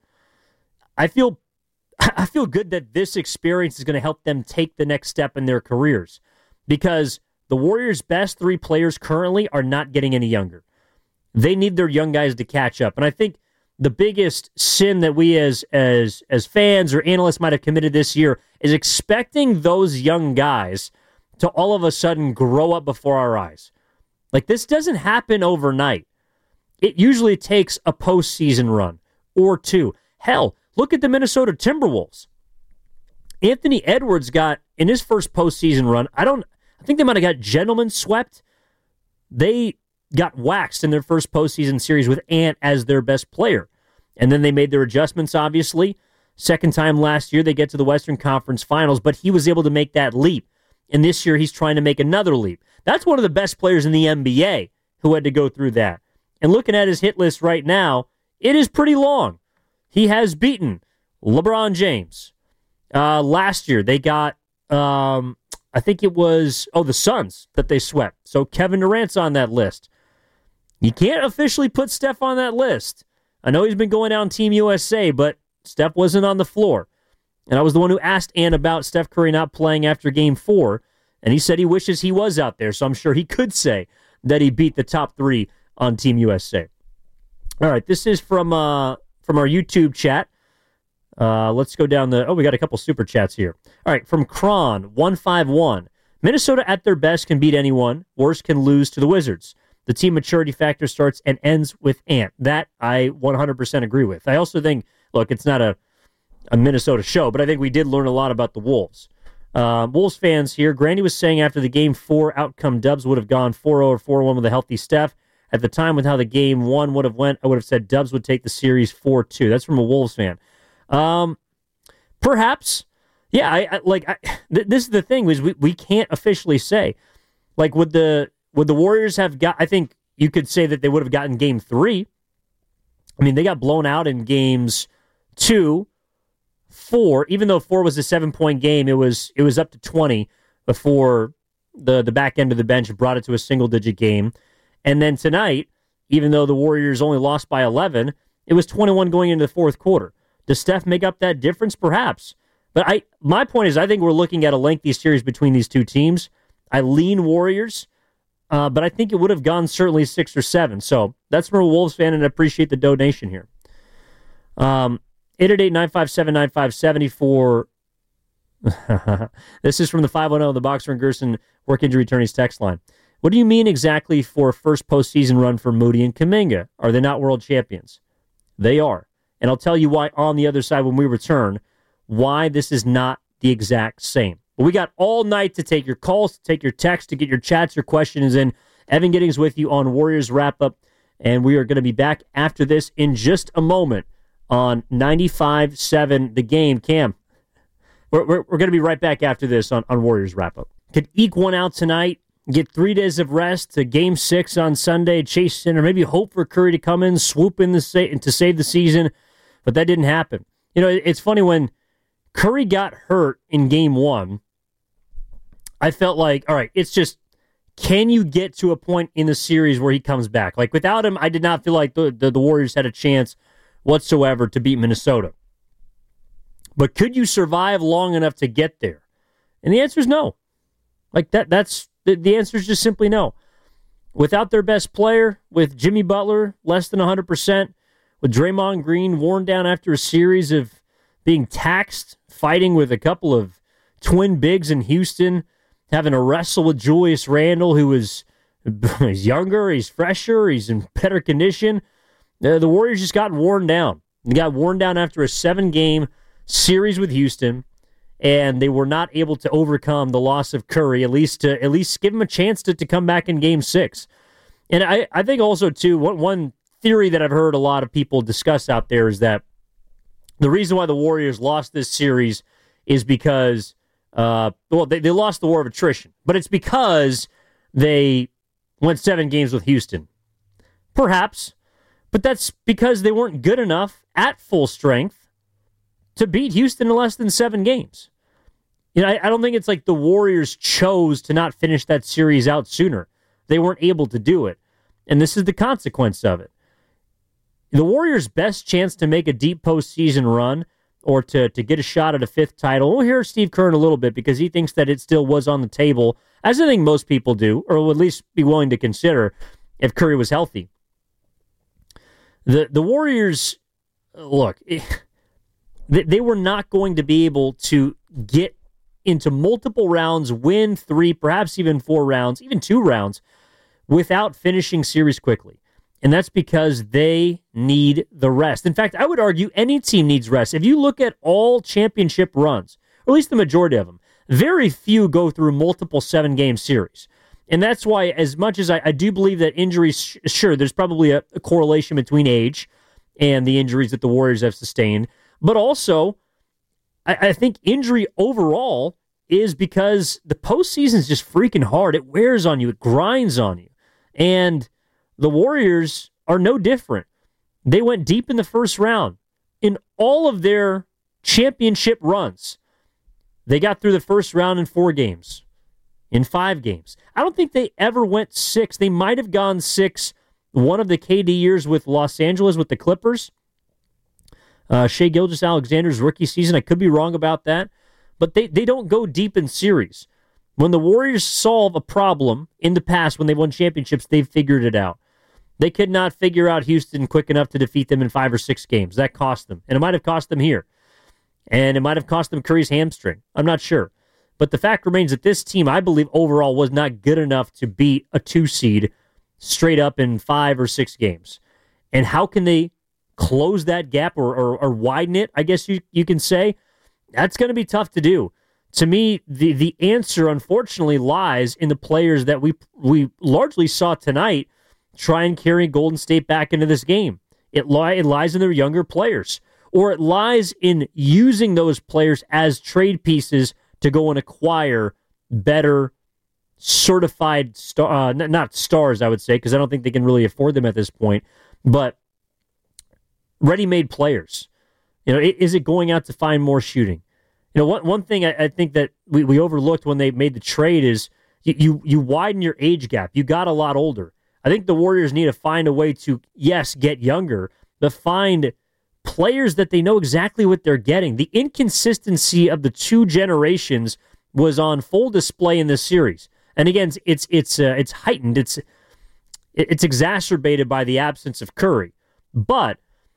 I feel I feel good that this experience is going to help them take the next step in their careers, because the Warriors' best three players currently are not getting any younger. They need their young guys to catch up. And I think the biggest sin that we as as as fans or analysts might have committed this year is expecting those young guys to all of a sudden grow up before our eyes. Like, this doesn't happen overnight. It usually takes a postseason run or two. Hell, look at the Minnesota Timberwolves. Anthony Edwards got, in his first postseason run, I don't, I think they might have got gentlemen swept. They got waxed in their first postseason series with Ant as their best player. And then they made their adjustments, obviously. Second time last year, they get to the Western Conference Finals, but he was able to make that leap. And this year, he's trying to make another leap. That's one of the best players in the N B A who had to go through that. And looking at his hit list right now, it is pretty long. He has beaten LeBron James. Uh, last year, they got, um, I think it was, oh, the Suns that they swept. So Kevin Durant's on that list. You can't officially put Steph on that list. I know he's been going down Team U S A, but Steph wasn't on the floor. And I was the one who asked Ant about Steph Curry not playing after Game four, and he said he wishes he was out there, so I'm sure he could say that he beat the top three on Team U S A. All right, this is from uh, from our YouTube chat. Uh, let's go down the... Oh, we got a couple super chats here. All right, from Kron one five one. Minnesota at their best can beat anyone. Worst can lose to the Wizards. The team maturity factor starts and ends with Ant. That I one hundred percent agree with. I also think, look, it's not a, a Minnesota show, but I think we did learn a lot about the Wolves. Uh, Wolves fans here. Grandy was saying after the Game four outcome, Dubs would have gone four oh or four one with a healthy Steph. At the time, with how the Game one would have went, I would have said Dubs would take the series four two. That's from a Wolves fan. Um, perhaps, yeah. I, I like. I, th- this is the thing: is we, we can't officially say. Like, would the would the Warriors have got? I think you could say that they would have gotten Game three. I mean, they got blown out in games two, four. Even though four was a seven point game, it was it was up to twenty before the the back end of the bench brought it to a single digit game. And then tonight, even though the Warriors only lost by eleven, it was twenty-one going into the fourth quarter. Does Steph make up that difference? Perhaps. But I, my point is, I think we're looking at a lengthy series between these two teams. I lean Warriors, uh, but I think it would have gone certainly six or seven. So that's from a Wolves fan, and I appreciate the donation here. Um, eight eight eight, nine five seven, nine five seven four. This is from the five one zero, the Boxer and Gerson work injury attorneys text line. What do you mean exactly for first postseason run for Moody and Kuminga? Are they not world champions? They are. And I'll tell you why on the other side when we return, why this is not the exact same. But we got all night to take your calls, to take your texts, to get your chats, your questions in. Evan Giddings with you on Warriors Wrap-Up, and we are going to be back after this in just a moment on ninety-five seven The Game. Cam, we're, we're, we're going to be right back after this on, on Warriors Wrap-Up. Could eke one out tonight, get three days of rest to Game six on Sunday, chase center, maybe hope for Curry to come in, swoop in the sa- to save the season, but that didn't happen. You know, it's funny, when Curry got hurt in Game one, I felt like, all right, it's just, can you get to a point in the series where he comes back? Like, without him, I did not feel like the, the, the Warriors had a chance whatsoever to beat Minnesota. But could you survive long enough to get there? And the answer is no. Like that, that's the, the answer is just simply no. Without their best player, with Jimmy Butler less than one hundred percent, with Draymond Green worn down after a series of being taxed, fighting with a couple of twin bigs in Houston, having to wrestle with Julius Randle, who is he's younger, he's fresher, he's in better condition. Uh, the Warriors just got worn down. They got worn down after a seven-game series with Houston, and they were not able to overcome the loss of Curry, at least to at least give him a chance to, to come back in Game Six. And I, I think also, too, one, one theory that I've heard a lot of people discuss out there is that the reason why the Warriors lost this series is because, uh, well, they, they lost the war of attrition, but it's because they went seven games with Houston. Perhaps, but that's because they weren't good enough at full strength to beat Houston in less than seven games. You know, I, I don't think it's like the Warriors chose to not finish that series out sooner. They weren't able to do it, and this is the consequence of it. The Warriors' best chance to make a deep postseason run or to, to get a shot at a fifth title, we'll hear Steve Kerr in a little bit because he thinks that it still was on the table, as I think most people do, or would at least be willing to consider if Curry was healthy. The the Warriors, look, they, they were not going to be able to get into multiple rounds, win three, perhaps even four rounds, even two rounds, without finishing series quickly. And that's because they need the rest. In fact, I would argue any team needs rest. If you look at all championship runs, or at least the majority of them, very few go through multiple seven-game series. And that's why, as much as I, I do believe that injuries, sure, there's probably a, a correlation between age and the injuries that the Warriors have sustained. But also, I, I think injury overall is because the postseason is just freaking hard. It wears on you. It grinds on you. And the Warriors are no different. They went deep in the first round. In all of their championship runs, they got through the first round in four games, in five games. I don't think they ever went six. They might have gone six one of the K D years with Los Angeles with the Clippers. Uh, Shai Gilgeous-Alexander's rookie season. I could be wrong about that. But they, they don't go deep in series. When the Warriors solve a problem in the past when they've won championships, they've figured it out. They could not figure out Houston quick enough to defeat them in five or six games. That cost them. And it might have cost them here. And it might have cost them Curry's hamstring. I'm not sure. But the fact remains that this team, I believe, overall was not good enough to beat a two seed straight up in five or six games. And how can they close that gap or, or, or widen it, I guess you, you can say? That's going to be tough to do. To me, the, the answer, unfortunately, lies in the players that we we largely saw tonight try and carry Golden State back into this game. It, li- it lies in their younger players. Or it lies in using those players as trade pieces to go and acquire better certified, star, uh, n- not stars, I would say, because I don't think they can really afford them at this point, but ready-made players. You know, is it going out to find more shooting? You know, one one thing I, I think that we, we overlooked when they made the trade is you, you you widen your age gap. You got a lot older. I think the Warriors need to find a way to, yes, get younger, but find players that they know exactly what they're getting. The inconsistency of the two generations was on full display in this series. And again, it's it's uh, it's heightened. It's it's exacerbated by the absence of Curry. But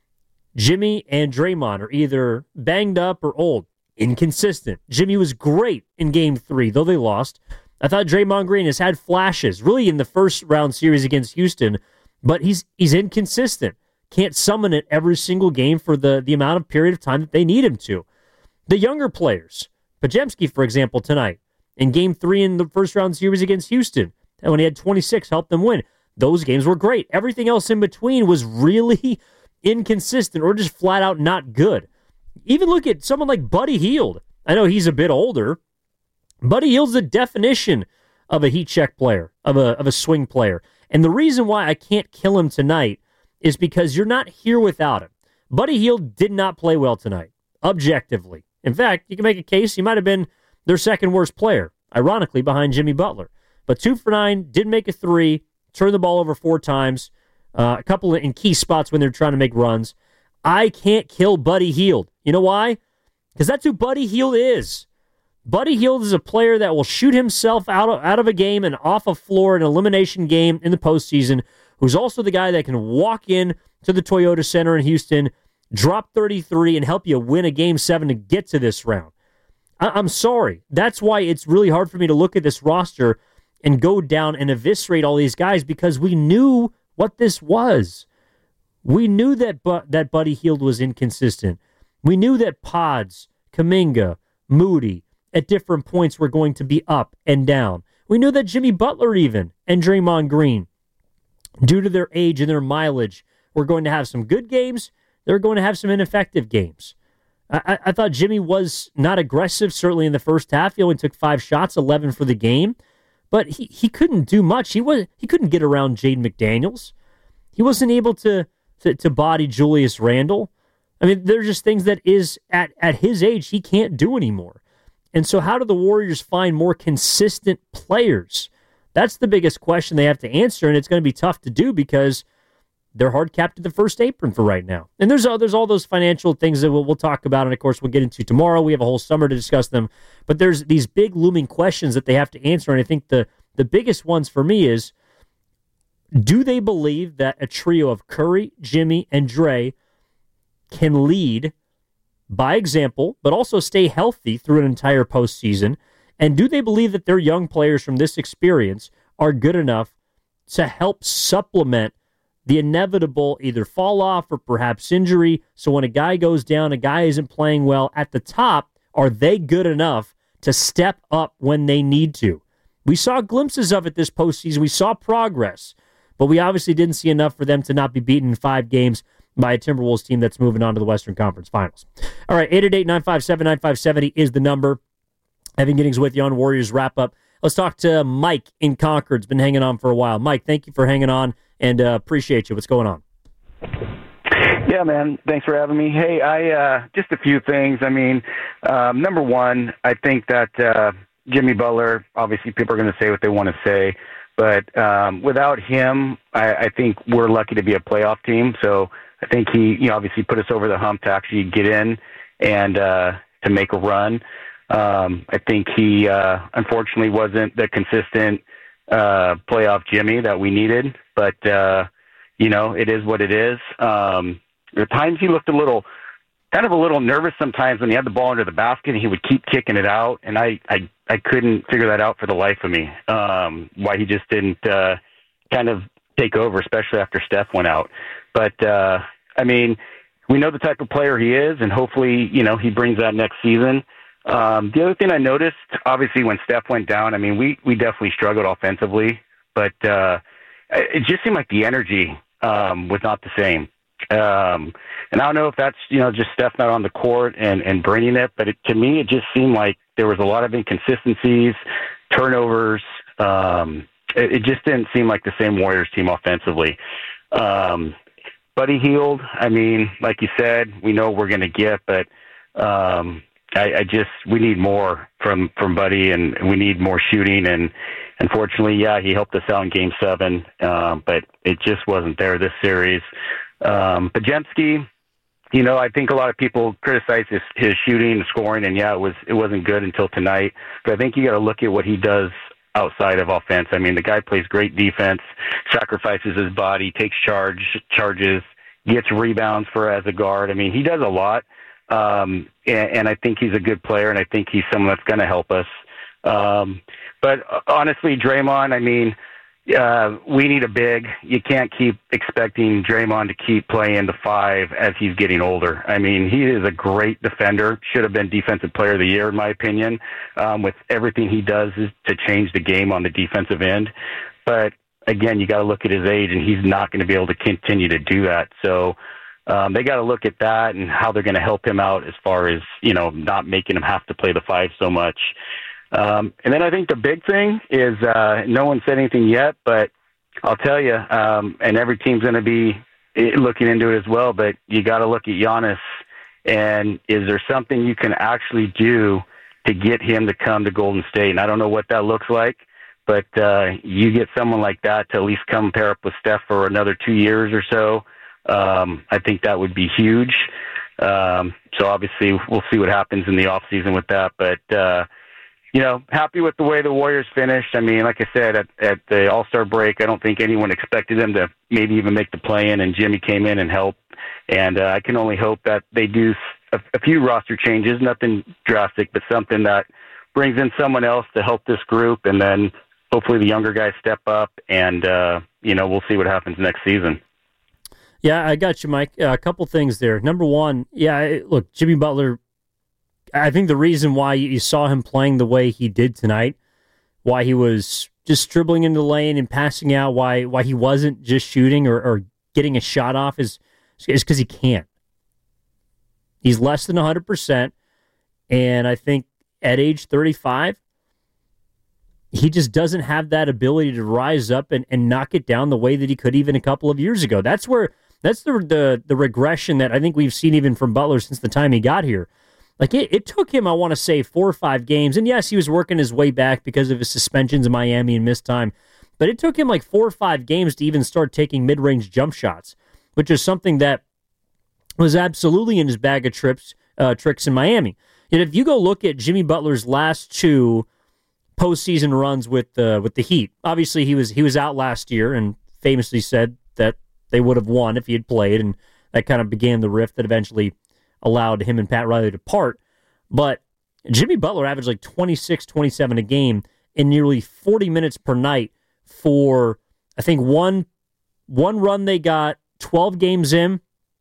Jimmy and Draymond are either banged up or old. Inconsistent. Jimmy was great in game three, though they lost. I thought Draymond Green has had flashes, really in the first round series against Houston, but he's he's inconsistent. Can't summon it every single game for the, the amount of period of time that they need him to. The younger players, Podziemski, for example, tonight, in game three in the first round series against Houston, and when he had twenty-six, helped them win. Those games were great. Everything else in between was really inconsistent or just flat out not good. Even look at someone like Buddy Hield. I know he's a bit older. Buddy Hield's the definition of a heat check player, of a of a swing player. And the reason why I can't kill him tonight is because you're not here without him. Buddy Hield did not play well tonight, objectively. In fact, you can make a case he might have been their second worst player, ironically, behind Jimmy Butler. But two for nine, did make a three, turned the ball over four times, uh, a couple in key spots when they're trying to make runs. I can't kill Buddy Hield. You know why? Because that's who Buddy Hield is. Buddy Hield is a player that will shoot himself out of, out of a game and off a floor, an elimination game in the postseason, who's also the guy that can walk in to the Toyota Center in Houston, drop thirty-three, and help you win a game seven to get to this round. I- I'm sorry. That's why it's really hard for me to look at this roster and go down and eviscerate all these guys, because we knew what this was. We knew that Bu- that Buddy Hield was inconsistent. We knew that Pods, Kuminga, Moody, at different points were going to be up and down. We knew that Jimmy Butler even and Draymond Green, due to their age and their mileage, were going to have some good games. They were going to have some ineffective games. I, I thought Jimmy was not aggressive, certainly in the first half. He only took five shots, eleven for the game. But he, he couldn't do much. He was he couldn't get around Jaden McDaniels. He wasn't able to, to, to body Julius Randle. I mean, there's just things that is, at, at his age, he can't do anymore. And so how do the Warriors find more consistent players? That's the biggest question they have to answer, and it's going to be tough to do because they're hard capped to the first apron for right now. And there's all, there's all those financial things that we'll, we'll talk about, and of course we'll get into tomorrow. We have a whole summer to discuss them. But there's these big looming questions that they have to answer, and I think the, the biggest ones for me is, do they believe that a trio of Curry, Jimmy, and Dre can lead by example, but also stay healthy through an entire postseason? And do they believe that their young players from this experience are good enough to help supplement the inevitable either fall off or perhaps injury? So when a guy goes down, a guy isn't playing well at the top, are they good enough to step up when they need to? We saw glimpses of it this postseason. We saw progress, but we obviously didn't see enough for them to not be beaten in five games by a Timberwolves team that's moving on to the Western Conference Finals. All right, eight eight eight, nine five seven, nine five seven zero is the number. Evan Giddings with you on Warriors Wrap-Up. Let's talk to Mike in Concord. It's been hanging on for a while. Mike, thank you for hanging on, and uh, appreciate you. What's going on? Yeah, man. Thanks for having me. Hey, I uh, just a few things. I mean, um, number one, I think that uh, Jimmy Butler, obviously people are going to say what they want to say, but um, without him, I, I think we're lucky to be a playoff team. So I think he, you know, obviously put us over the hump to actually get in and uh, to make a run. Um, I think he, uh, unfortunately, wasn't the consistent uh, playoff Jimmy that we needed. But, uh, you know, it is what it is. Um, at times he looked a little, kind of a little nervous sometimes when he had the ball under the basket and he would keep kicking it out. And I, I, I couldn't figure that out for the life of me, um, why he just didn't uh, kind of take over, especially after Steph went out. But, uh, I mean, we know the type of player he is, and hopefully, you know, he brings that next season. Um, the other thing I noticed, obviously, when Steph went down, I mean, we, we definitely struggled offensively, but uh, it just seemed like the energy um, was not the same. Um, and I don't know if that's, you know, just Steph not on the court and, and bringing it, but it, to me, it just seemed like there was a lot of inconsistencies, turnovers. Um, it, it just didn't seem like the same Warriors team offensively. Um, Buddy Hield, I mean, like you said, we know what we're going to get, but um, I, I just, we need more from, from Buddy, and we need more shooting. And unfortunately, yeah, he helped us out in game seven, um, but it just wasn't there this series. Um, Podziemski, you know, I think a lot of people criticize his, his shooting and scoring, and yeah, it was, it wasn't good until tonight. But I think you got to look at what he does outside of offense. I mean, the guy plays great defense, sacrifices his body, takes charge, charges, gets rebounds for as a guard. I mean, he does a lot. Um, and, and I think he's a good player, and I think he's someone that's going to help us. Um, but honestly, Draymond, I mean, uh, we need a big. You can't keep expecting Draymond to keep playing the five as he's getting older. I mean, he is a great defender, should have been Defensive Player of the Year, in my opinion, um, with everything he does is to change the game on the defensive end. But again, you got to look at his age, and he's not going to be able to continue to do that. So um, they got to look at that and how they're going to help him out as far as, you know, not making him have to play the five so much. Um, and then I think the big thing is uh, no one said anything yet, but I'll tell you, um, and every team's going to be looking into it as well, but you got to look at Giannis, and is there something you can actually do to get him to come to Golden State? And I don't know what that looks like, but uh, you get someone like that to at least come pair up with Steph for another two years or so. Um, I think that would be huge. Um, so obviously we'll see what happens in the off season with that. But, uh, you know, happy with the way the Warriors finished. I mean, like I said, at, at the All-Star break, I don't think anyone expected them to maybe even make the play-in, and Jimmy came in and helped. And uh, I can only hope that they do a, a few roster changes, nothing drastic, but something that brings in someone else to help this group, and then hopefully the younger guys step up, and, uh, you know, we'll see what happens next season. Yeah, I got you, Mike. Uh, a couple things there. Number one, yeah, look, Jimmy Butler, I think the reason why you saw him playing the way he did tonight, why he was just dribbling into the lane and passing out, why why he wasn't just shooting or, or getting a shot off is is because he can't. He's less than one hundred percent, and I think at age thirty-five, he just doesn't have that ability to rise up and, and knock it down the way that he could even a couple of years ago. That's where that's the the the regression that I think we've seen even from Butler since the time he got here. Like, it, it took him, I want to say, four or five games. And yes, he was working his way back because of his suspensions in Miami and missed time. But it took him like four or five games to even start taking mid-range jump shots, which is something that was absolutely in his bag of trips, uh, tricks in Miami. And if you go look at Jimmy Butler's last two postseason runs with the with the Heat, obviously he was he was out last year and famously said that they would have won if he had played, and that kind of began the rift that eventually allowed him and Pat Riley to part. But Jimmy Butler averaged like twenty-six, twenty-seven a game in nearly forty minutes per night for, I think, one one run they got twelve games in.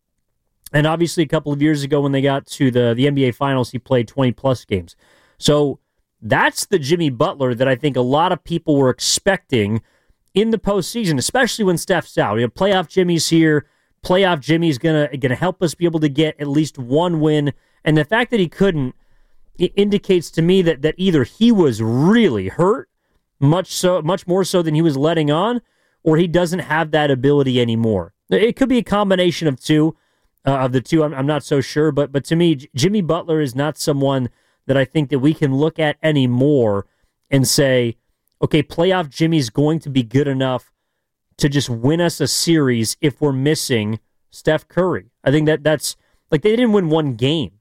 And obviously a couple of years ago when they got to the, the N B A Finals, he played twenty-plus games. So that's the Jimmy Butler that I think a lot of people were expecting in the postseason, especially when Steph's out. You know, playoff Jimmy's here. Playoff Jimmy's gonna gonna help us be able to get at least one win, and the fact that he couldn't, it indicates to me that that either he was really hurt, much so much more so than he was letting on, or he doesn't have that ability anymore. It could be a combination of two, uh, of the two. I'm, I'm not so sure, but but to me, J- Jimmy Butler is not someone that I think that we can look at anymore and say, okay, playoff Jimmy's going to be good enough to just win us a series if we're missing Steph Curry. I think that that's, like, they didn't win one game.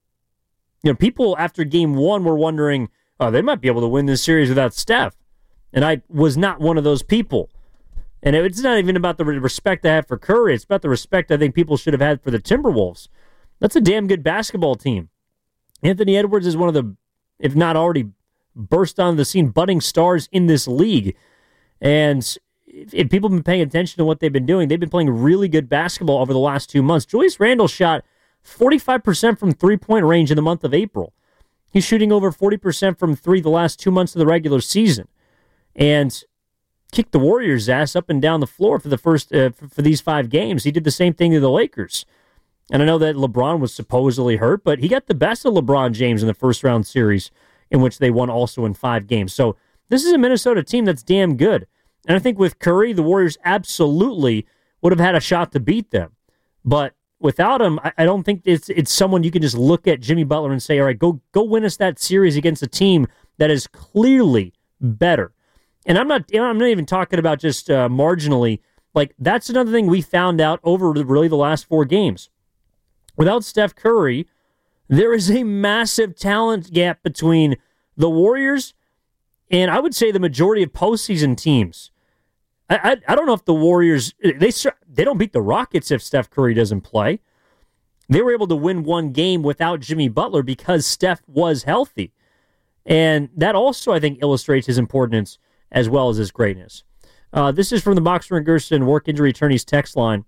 You know, people after game one were wondering, oh, they might be able to win this series without Steph. And I was not one of those people. And it's not even about the respect I have for Curry. It's about the respect I think people should have had for the Timberwolves. That's a damn good basketball team. Anthony Edwards is one of the, if not already burst onto the scene, budding stars in this league. And if people have been paying attention to what they've been doing, they've been playing really good basketball over the last two months. Julius Randle shot forty-five percent from three-point range in the month of April. He's shooting over forty percent from three the last two months of the regular season. And kicked the Warriors' ass up and down the floor for the first uh, for, for these five games. He did the same thing to the Lakers. And I know that LeBron was supposedly hurt, but he got the best of LeBron James in the first-round series in which they won also in five games. So this is a Minnesota team that's damn good. And I think with Curry, the Warriors absolutely would have had a shot to beat them. But without him, I, I don't think it's it's someone you can just look at Jimmy Butler and say, all right, go go win us that series against a team that is clearly better. And I'm not I'm not even talking about just uh, marginally. Like, that's another thing we found out over the, really the last four games. Without Steph Curry, there is a massive talent gap between the Warriors and I would say the majority of postseason teams. I, I I don't know if the Warriors, they they don't beat the Rockets if Steph Curry doesn't play. They were able to win one game without Jimmy Butler because Steph was healthy. And that also, I think, illustrates his importance as well as his greatness. Uh, this is from the Boxer and Gerson Work Injury Attorneys text line.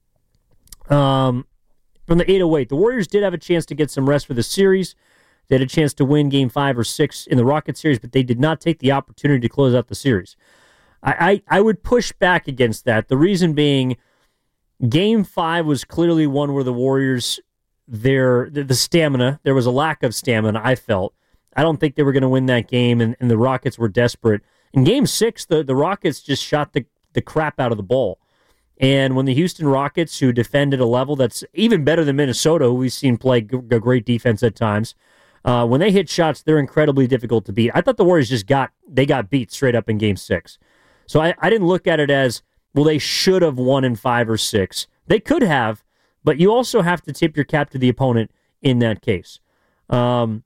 Um, from the eight oh eight, the Warriors did have a chance to get some rest for the series. They had a chance to win game five or six in the Rockets series, but they did not take the opportunity to close out the series. I, I, I would push back against that. The reason being, game five was clearly one where the Warriors, their the, the stamina, there was a lack of stamina, I felt. I don't think they were going to win that game, and, and the Rockets were desperate. In game six, the, the Rockets just shot the, the crap out of the ball. And when the Houston Rockets, who defended a level that's even better than Minnesota, who we've seen play g- g- great defense at times, uh, when they hit shots, they're incredibly difficult to beat. I thought the Warriors just got, they got beat straight up in game six. So I, I didn't look at it as, well, they should have won in five or six. They could have, but you also have to tip your cap to the opponent in that case. Um,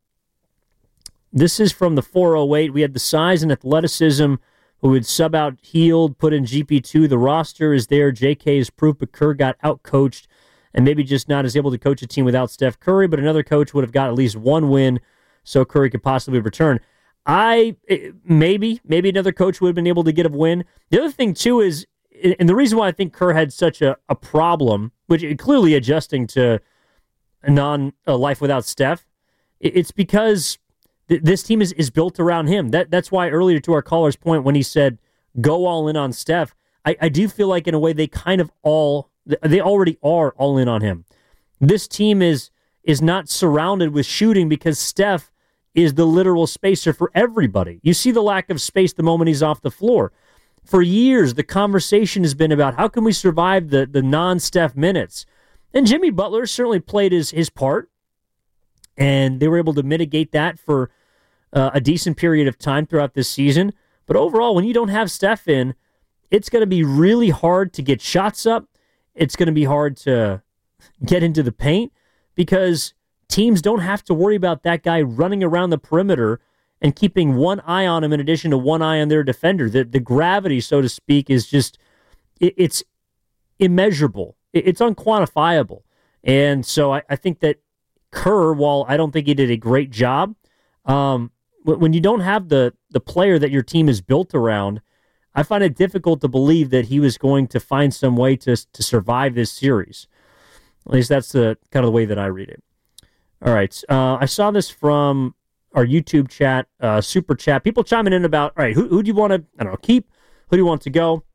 this is from the four oh eight. We had the size and athleticism who would sub out Hield, put in G P two. The roster is there. J K is proof, but Kerr got out-coached and maybe just not as able to coach a team without Steph Curry, but another coach would have got at least one win so Curry could possibly return. I maybe, maybe another coach would have been able to get a win. The other thing, too, is, and the reason why I think Kerr had such a, a problem, which clearly adjusting to a non a life without Steph, it's because th- this team is, is built around him. That That's why earlier to our caller's point when he said, go all in on Steph, I, I do feel like in a way they kind of all, they already are all in on him. This team is is not surrounded with shooting because Steph is the literal spacer for everybody. You see the lack of space the moment he's off the floor. For years, the conversation has been about how can we survive the, the non-Steph minutes. And Jimmy Butler certainly played his, his part, and they were able to mitigate that for uh, a decent period of time throughout this season. But overall, when you don't have Steph in, it's going to be really hard to get shots up. It's going to be hard to get into the paint because teams don't have to worry about that guy running around the perimeter and keeping one eye on him in addition to one eye on their defender. The the gravity, so to speak, is just, it, it's immeasurable. It, it's unquantifiable. And so I, I think that Kerr, while I don't think he did a great job, um, when you don't have the, the player that your team is built around, I find it difficult to believe that he was going to find some way to, to survive this series. At least that's the kind of the way that I read it. All right. Uh, I saw this from our YouTube chat, uh, super chat. People chiming in about, all right, who, who do you want to, I don't know, keep? Who do you want to go?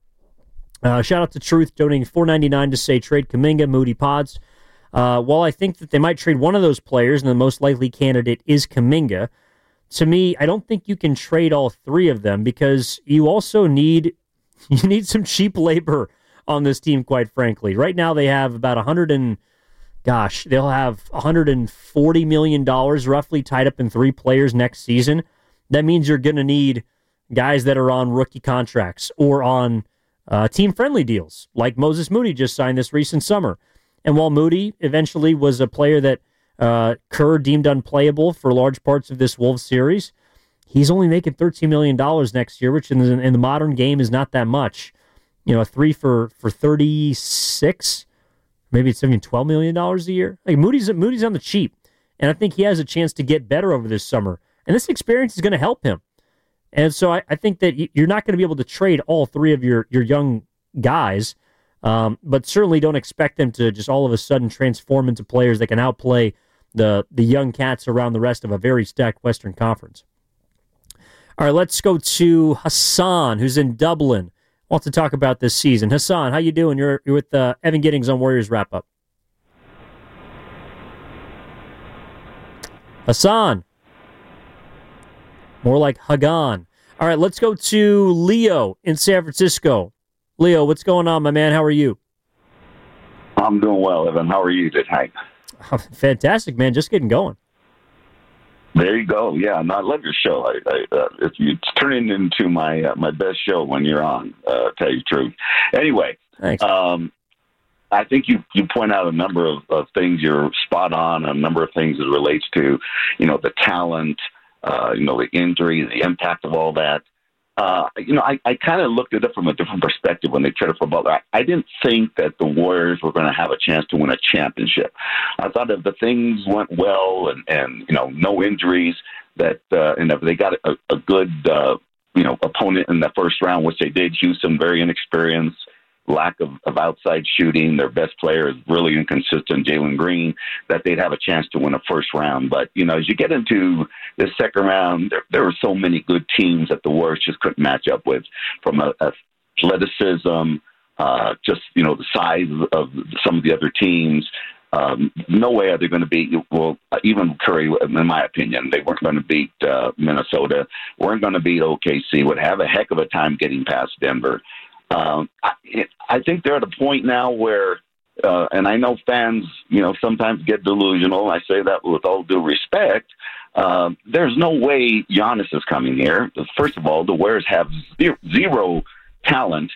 Uh, shout out to Truth, donating four ninety-nine to say trade Kuminga, Moody Pods. Uh, while I think that they might trade one of those players, and the most likely candidate is Kuminga, to me, I don't think you can trade all three of them because you also need, you need some cheap labor on this team, quite frankly. Right now they have about one hundred and Gosh, they'll have one hundred forty million dollars roughly tied up in three players next season. That means you're going to need guys that are on rookie contracts or on uh, team-friendly deals, like Moses Moody just signed this recent summer. And while Moody eventually was a player that uh, Kerr deemed unplayable for large parts of this Wolves series, he's only making thirteen million dollars next year, which in the, in the modern game is not that much. You know, a three for, for thirty-six. Maybe it's even twelve million dollars a year. Like Moody's Moody's on the cheap, and I think he has a chance to get better over this summer. And this experience is going to help him. And so I, I think that you're not going to be able to trade all three of your, your young guys, um, but certainly don't expect them to just all of a sudden transform into players that can outplay the, the young cats around the rest of a very stacked Western Conference. All right, let's go to Hassan, who's in Dublin. Wants to talk about this season. Hassan, how you doing? You're, you're with uh, Evan Giddings on Warriors Wrap Up. Hassan. More like Hagan. All right, let's go to Leo in San Francisco. Leo, what's going on, my man? How are you? I'm doing well, Evan. How are you tonight? Fantastic, man. Just getting going. There you go. Yeah, no, I love your show. I, I, uh, if you, it's turning into my uh, my best show when you're on. Uh, tell you the truth. Anyway, Thanks. Um, I think you you point out a number of, of things. You're spot on. A number of things as it relates to, you know, the talent, uh, you know, the injury, the impact of all that. Uh, you know, I, I kind of looked at it from a different perspective when they traded for Butler. I, I didn't think that the Warriors were going to have a chance to win a championship. I thought if the things went well and, and you know, no injuries, that uh, and if they got a, a good, uh, you know, opponent in the first round, which they did, Houston, very inexperienced, lack of, of outside shooting. Their best player is really inconsistent, Jalen Green, that they'd have a chance to win a first round. But, you know, as you get into the second round, there, there were so many good teams that the Warriors just couldn't match up with from a, a athleticism, uh, just, you know, the size of some of the other teams. Um, no way are they going to beat, well, even Curry, in my opinion, they weren't going to beat uh, Minnesota, weren't going to beat O K C, would have a heck of a time getting past Denver. Um, I, I think they're at a point now where, uh, and I know fans, you know, sometimes get delusional. I say that with all due respect. Uh, there's no way Giannis is coming here. First of all, the Warriors have zero, zero talent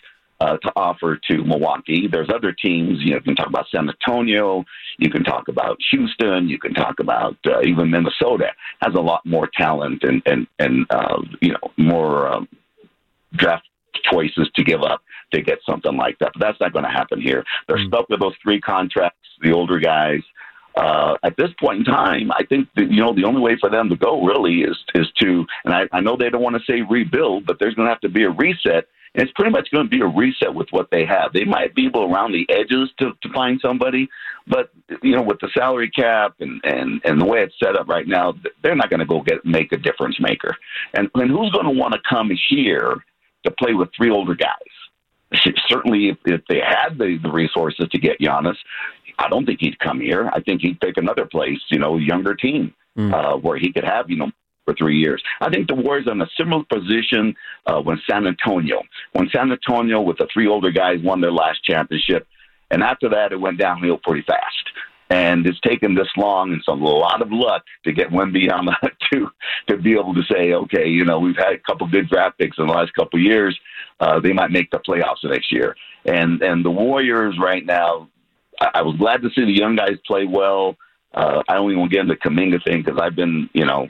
uh, to offer to Milwaukee. There's other teams. You know, you can talk about San Antonio. You can talk about Houston. You can talk about uh, even Minnesota has a lot more talent and and and uh, you know more um, draft choices to give up to get something like that. But that's not going to happen here. They're mm-hmm. stuck with those three contracts. The older guys. Uh, at this point in time, I think that, you know, the only way for them to go really is is to, and I, I know they don't want to say rebuild, but there's going to have to be a reset. And it's pretty much going to be a reset with what they have. They might be able around the edges to, to find somebody, but, you know, with the salary cap and, and, and the way it's set up right now, they're not going to go get make a difference maker. And, and who's going to want to come here to play with three older guys? Certainly, if, if they had the, the resources to get Giannis, I don't think he'd come here. I think he'd pick another place, you know, younger team, mm. uh, where he could have, you know, for three years. I think the Warriors are in a similar position uh, when San Antonio. When San Antonio, with the three older guys, won their last championship, and after that, it went downhill pretty fast. And it's taken this long and some a lot of luck to get Wembanyama to to be able to say, okay, you know, we've had a couple good draft picks in the last couple of years. Uh, they might make the playoffs next year. And and the Warriors right now, I, I was glad to see the young guys play well. Uh, I don't even want to get into the Kuminga thing because I've been, you know,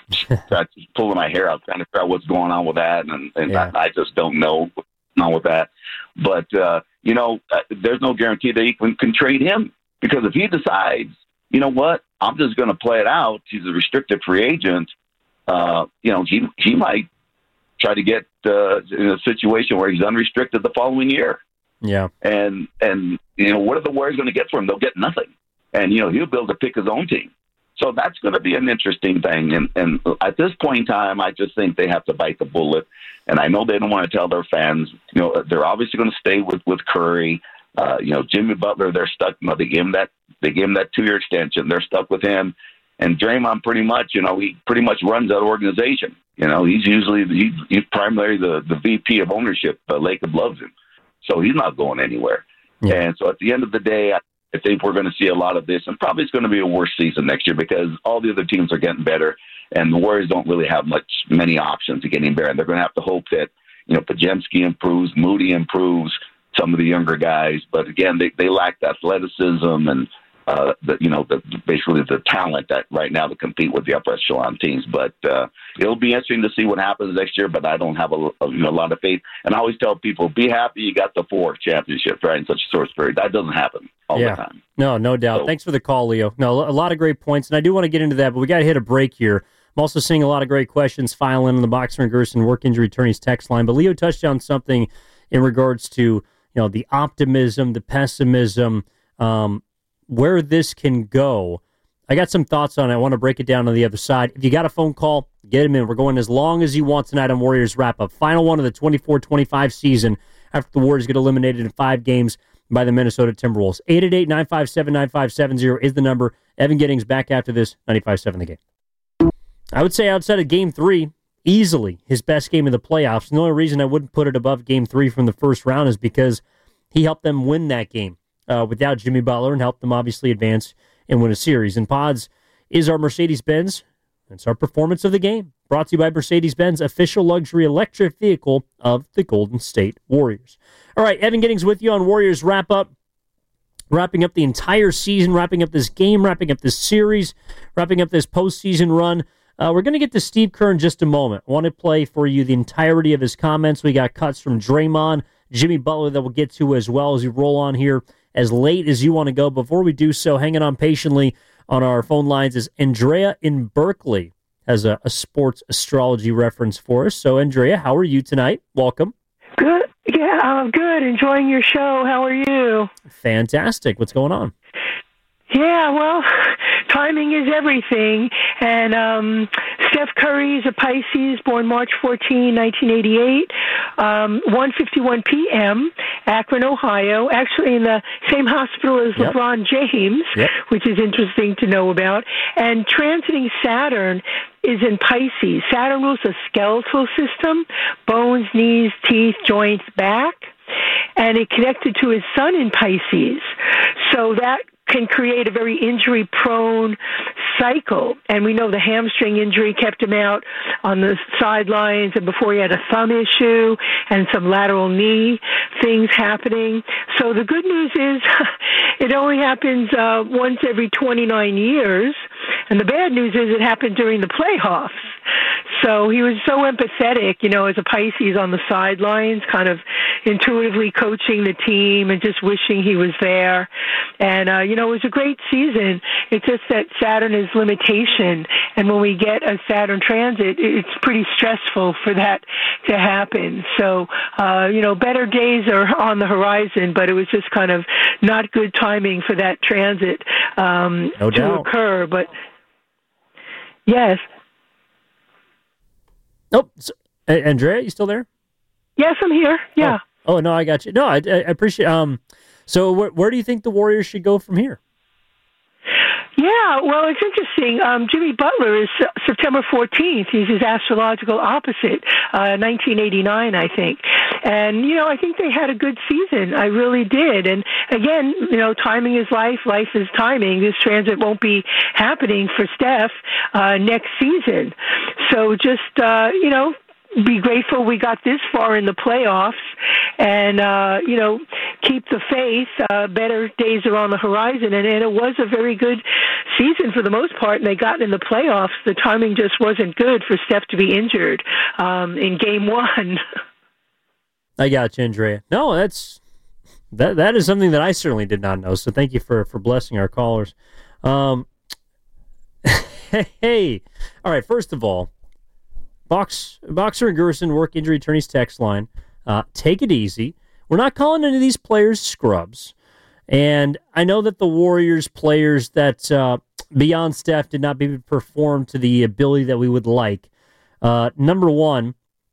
pulling my hair out trying to figure out what's going on with that, and, and yeah. I, I just don't know what's going on with that. But uh, you know, uh, there's no guarantee that he can, can trade him. Because if he decides, you know what, I'm just going to play it out, he's a restricted free agent, uh, you know, he he might try to get uh, in a situation where he's unrestricted the following year. Yeah. And, and you know, what are the Warriors going to get for him? They'll get nothing. And, you know, he'll be able to pick his own team. So that's going to be an interesting thing. And, and at this point in time, I just think they have to bite the bullet. And I know they don't want to tell their fans, you know, they're obviously going to stay with, with Curry. Uh, you know, Jimmy Butler, they're stuck. You know, they gave him that. They gave him that two-year extension. They're stuck with him. And Draymond, pretty much, you know, he pretty much runs that organization. You know, he's usually he's, he's primarily the, the V P of ownership. Uh, Lacob loves him, so he's not going anywhere. Yeah. And so, at the end of the day, I, I think we're going to see a lot of this, and probably it's going to be a worse season next year because all the other teams are getting better, and the Warriors don't really have much many options to getting better. And they're going to have to hope that, you know, Podziemski improves, Moody improves, some of the younger guys, but again, they, they lack the athleticism and uh, the, you know, the, basically the talent that right now to compete with the upper echelon teams. But uh, it'll be interesting to see what happens next year. But I don't have a, a, you know, a lot of faith. And I always tell people, be happy you got the four championships, right, in such a short period. That doesn't happen all yeah. the time. No, no doubt. So, thanks for the call, Leo. No, a lot of great points, and I do want to get into that, but we got to hit a break here. I'm also seeing a lot of great questions file in on the Boxer and Gerson work injury attorneys text line. But Leo touched on something in regards to, you know, the optimism, the pessimism, um, where this can go. I got some thoughts on it. I want to break it down on the other side. If you got a phone call, get them in. We're going as long as you want tonight on Warriors Wrap-Up. Final one of the twenty-four twenty-five season after the Warriors get eliminated in five games by the Minnesota Timberwolves. eight eight eight, nine five seven, nine five seven zero is the number. Evan Giddings back after this, ninety-five point seven The Game. I would say outside of Game three, easily his best game of the playoffs. And the only reason I wouldn't put it above Game three from the first round is because he helped them win that game uh, without Jimmy Butler and helped them obviously advance and win a series. And Pods is our Mercedes-Benz. It's our performance of the game. Brought to you by Mercedes-Benz, official luxury electric vehicle of the Golden State Warriors. All right, Evan Giddings with you on Warriors Wrap-Up. Wrapping up the entire season, wrapping up this game, wrapping up this series, wrapping up this postseason run. Uh, we're going to get to Steve Kerr in just a moment. I want to play for you the entirety of his comments. We got cuts from Draymond, Jimmy Butler that we'll get to as well as we roll on here as late as you want to go. Before we do so, hanging on patiently on our phone lines is Andrea in Berkeley, has a, a sports astrology reference for us. So, Andrea, how are you tonight? Welcome. Good. Yeah, I'm good. Enjoying your show. How are you? Fantastic. What's going on? Yeah, well, timing is everything. And um, Steph Curry is a Pisces, born March fourteenth, nineteen eighty-eight, um, one fifty-one p.m., Akron, Ohio, actually in the same hospital as yep. LeBron James, yep. which is interesting to know about. And transiting Saturn is in Pisces. Saturn rules the skeletal system, bones, knees, teeth, joints, back. And it connected to his sun in Pisces. So that can create a very injury-prone cycle. And we know the hamstring injury kept him out on the sidelines, and before he had a thumb issue and some lateral knee things happening. So the good news is it only happens uh, once every twenty-nine years, and the bad news is it happened during the playoffs. So he was so empathetic, you know, as a Pisces on the sidelines, kind of intuitively coaching the team and just wishing he was there. And, uh, you know, it was a great season. It's just that Saturn is limitation. And when we get a Saturn transit, it's pretty stressful for that to happen. So, uh, you know, better days are on the horizon, but it was just kind of not good timing for that transit um, no to doubt. occur. But, yes. Nope. So, Andrea, you still there? Yes, I'm here. Yeah. Oh, oh no, I got you. No, I, I appreciate. Um, so where, where do you think the Warriors should go from here? Yeah, well, it's interesting. Um, Jimmy Butler is uh, September fourteenth. He's his astrological opposite, uh, nineteen eighty-nine, I think. And, you know, I think they had a good season. I really did. And, again, you know, timing is life. Life is timing. This transit won't be happening for Steph uh, next season. So just, uh, you know, be grateful we got this far in the playoffs and, uh, you know, keep the faith. Uh, better days are on the horizon. And, and it was a very good season for the most part, and they got in the playoffs. The timing just wasn't good for Steph to be injured um, in game one. I got you, Andrea. No, that's that. That is something that I certainly did not know. So thank you for, for blessing our callers. Um, hey, all right. First of all, Box, Boxer and Gerson, work injury attorneys text line. Uh, take it easy. We're not calling any of these players scrubs. And I know that the Warriors players that uh, beyond Steph did not be perform to the ability that we would like. Uh, number one,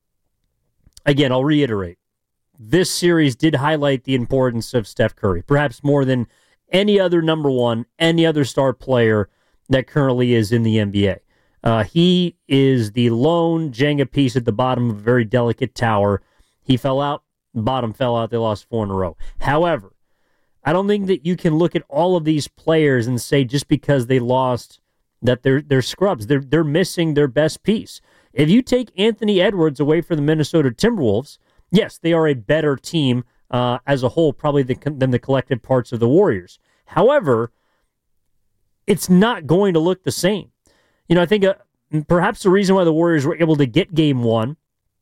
again, I'll reiterate. This series did highlight the importance of Steph Curry, perhaps more than any other number one, any other star player that currently is in the N B A. Uh, he is the lone Jenga piece at the bottom of a very delicate tower. He fell out, bottom fell out, they lost four in a row. However, I don't think that you can look at all of these players and say just because they lost that they're they're scrubs. They're they're missing their best piece. If you take Anthony Edwards away from the Minnesota Timberwolves, yes, they are a better team uh, as a whole, probably the, than the collective parts of the Warriors. However, it's not going to look the same. You know, I think uh, perhaps the reason why the Warriors were able to get game one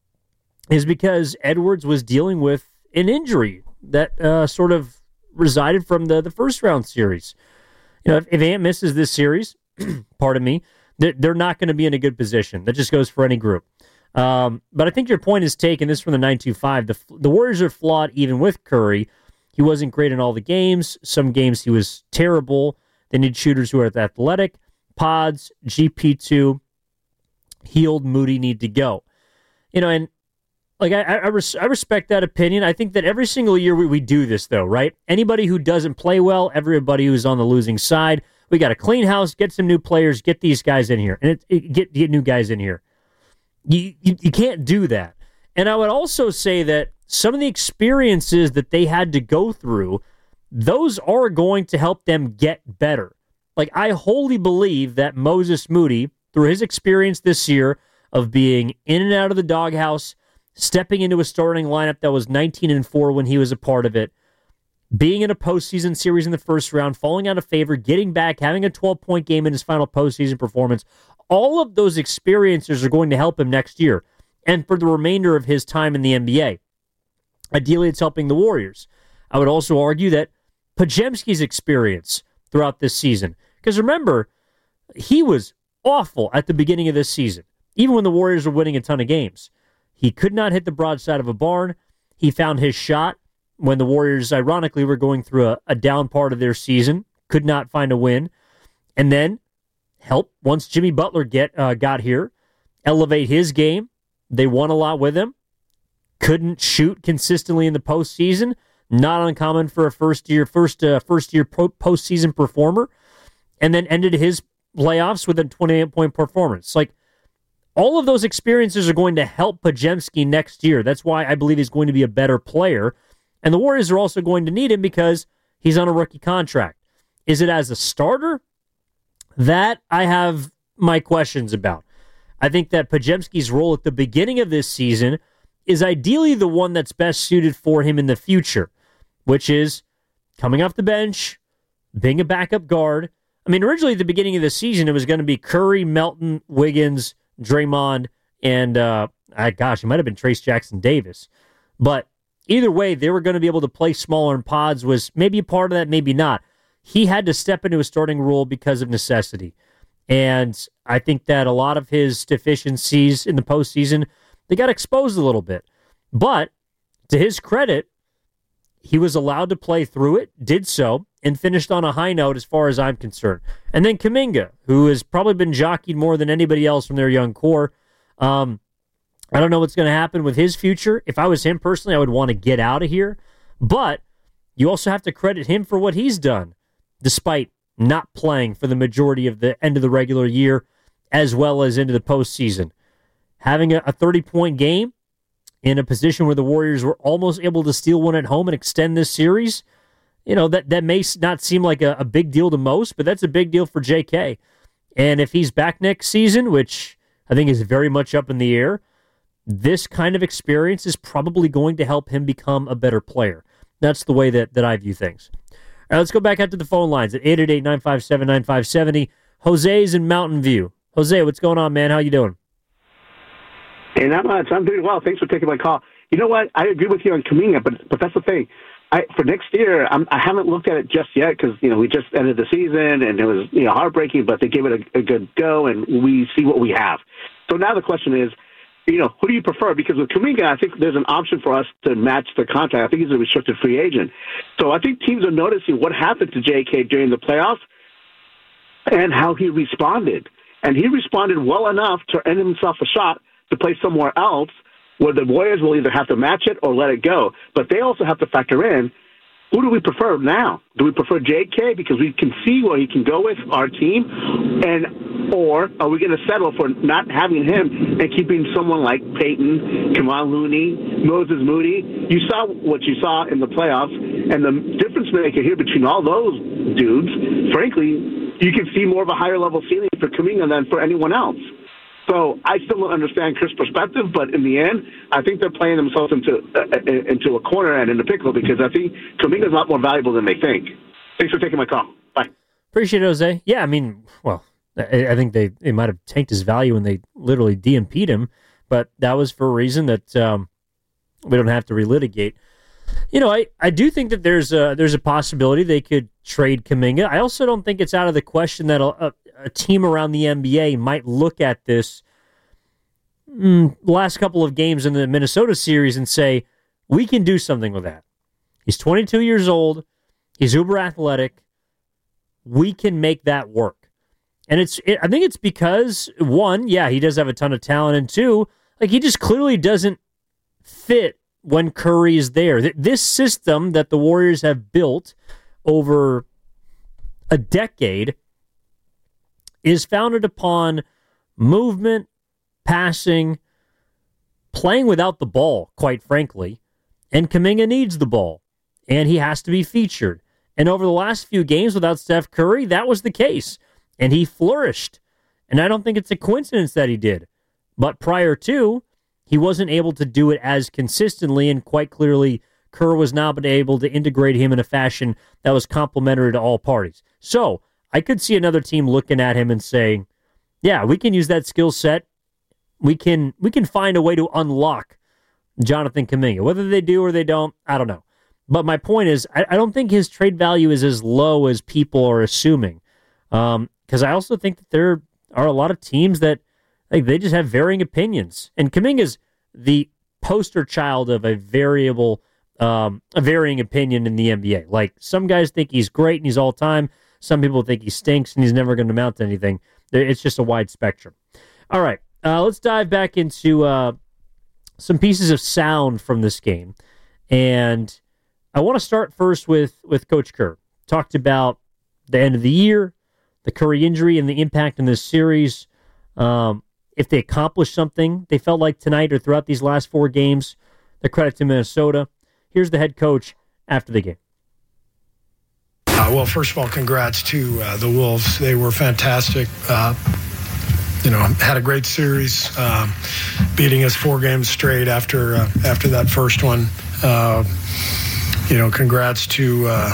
is because Edwards was dealing with an injury that uh, sort of resided from the, the first round series. You know, if, if Ant misses this series, pardon me, they're, they're not going to be in a good position. That just goes for any group. Um, but I think your point is taken. This is from the nine two five. The, the Warriors are flawed even with Curry. He wasn't great in all the games. Some games he was terrible. They need shooters who are athletic. Pods, G P two, Healed, Moody need to go. You know, and like I, I, res- I respect that opinion. I think that every single year we, we do this, though, right? Anybody who doesn't play well, everybody who's on the losing side, we got to clean house, get some new players, get these guys in here, and it, it, get get new guys in here. You, you you can't do that. And I would also say that some of the experiences that they had to go through, those are going to help them get better. Like, I wholly believe that Moses Moody, through his experience this year of being in and out of the doghouse, stepping into a starting lineup that was nineteen and four when he was a part of it, being in a postseason series in the first round, falling out of favor, getting back, having a twelve-point game in his final postseason performance, all of those experiences are going to help him next year and for the remainder of his time in the N B A. Ideally, it's helping the Warriors. I would also argue that Podziemski's experience throughout this season, because remember, he was awful at the beginning of this season, even when the Warriors were winning a ton of games. He could not hit the broadside of a barn. He found his shot when the Warriors, ironically, were going through a, a down part of their season, could not find a win, and then help once Jimmy Butler get uh, got here, elevate his game. They won a lot with him. Couldn't shoot consistently in the postseason. Not uncommon for a first year, first uh, first year pro- postseason performer, and then ended his playoffs with a twenty-eight point performance. Like, all of those experiences are going to help Podziemski next year. That's why I believe he's going to be a better player. And the Warriors are also going to need him because he's on a rookie contract. Is it as a starter? That I have my questions about. I think that Podziemski's role at the beginning of this season is ideally the one that's best suited for him in the future, which is coming off the bench, being a backup guard. I mean, originally at the beginning of the season, it was going to be Curry, Melton, Wiggins, Draymond, and, uh, uh, gosh, it might have been Trace Jackson Davis. But either way, they were going to be able to play smaller in pods, was maybe a part of that, maybe not. He had to step into a starting role because of necessity. And I think that a lot of his deficiencies in the postseason, they got exposed a little bit. But to his credit, he was allowed to play through it, did so, and finished on a high note as far as I'm concerned. And then Kuminga, who has probably been jockeyed more than anybody else from their young core. Um, I don't know what's going to happen with his future. If I was him personally, I would want to get out of here. But you also have to credit him for what he's done, despite not playing for the majority of the end of the regular year as well as into the postseason. Having a thirty-point game in a position where the Warriors were almost able to steal one at home and extend this series, you know, that, that may not seem like a, a big deal to most, but that's a big deal for J K. And if he's back next season, which I think is very much up in the air, this kind of experience is probably going to help him become a better player. That's the way that, that I view things. All right, let's go back out to the phone lines at eight eight eight, nine five seven, nine five seven zero. Jose's in Mountain View. Jose, what's going on, man? How you doing? Hey, not much. I'm doing well. Thanks for taking my call. You know what? I agree with you on Kuminga, but but that's the thing. I, for next year, I'm, I haven't looked at it just yet because you know we just ended the season and it was you know heartbreaking, but they gave it a, a good go and we see what we have. So now the question is, you know, who do you prefer? Because with Kuminga, I think there's an option for us to match the contract. I think he's a restricted free agent. So I think teams are noticing what happened to J K during the playoffs and how he responded. And he responded well enough to earn himself a shot to play somewhere else where the Warriors will either have to match it or let it go. But they also have to factor in, who do we prefer now? Do we prefer J K because we can see where he can go with our team? And or are we going to settle for not having him and keeping someone like Peyton, Kevon Looney, Moses Moody? You saw what you saw in the playoffs, and the difference maker here between all those dudes, frankly, you can see more of a higher level ceiling for Kuminga than for anyone else. So I still don't understand Chris' perspective, but in the end, I think they're playing themselves into uh, into a corner and in a pickle because I think Kuminga's a lot more valuable than they think. Thanks for taking my call. Bye. Appreciate it, Jose. Yeah, I mean, well, I, I think they, they might have tanked his value when they literally D M P'd him, but that was for a reason that um, we don't have to relitigate. You know, I, I do think that there's a, there's a possibility they could trade Kuminga. I also don't think it's out of the question that a, a team around the N B A might look at this mm, last couple of games in the Minnesota series and say, we can do something with that. He's twenty-two years old. He's uber athletic. We can make that work. And it's it, I think it's because, one, yeah, he does have a ton of talent, and two, like he just clearly doesn't fit when Curry is there. This system that the Warriors have built over a decade is founded upon movement, passing, playing without the ball, quite frankly. And Kuminga needs the ball, and he has to be featured. And over the last few games without Steph Curry, that was the case. And he flourished. And I don't think it's a coincidence that he did. But prior to, he wasn't able to do it as consistently, and quite clearly, Kerr was not able to integrate him in a fashion that was complementary to all parties. So, I could see another team looking at him and saying, yeah, we can use that skill set. We can we can find a way to unlock Jonathan Kuminga. Whether they do or they don't, I don't know. But my point is, I, I don't think his trade value is as low as people are assuming. Um, because I also think that there are a lot of teams that like they just have varying opinions. And Kuminga's the poster child of a variable, um, a varying opinion in the N B A. Like, some guys think he's great and he's all-time. Some people think he stinks and he's never going to amount to anything. It's just a wide spectrum. All right, uh, let's dive back into uh, some pieces of sound from this game. And I want to start first with, with Coach Kerr. Talked about the end of the year, the Curry injury, and the impact in this series. Um, if they accomplished something they felt like tonight or throughout these last four games, the credit to Minnesota. Here's the head coach after the game. Uh, well, first of all, congrats to uh, the Wolves. They were fantastic. Uh, you know, had a great series, uh, beating us four games straight after uh, after that first one. Uh, you know, congrats to uh,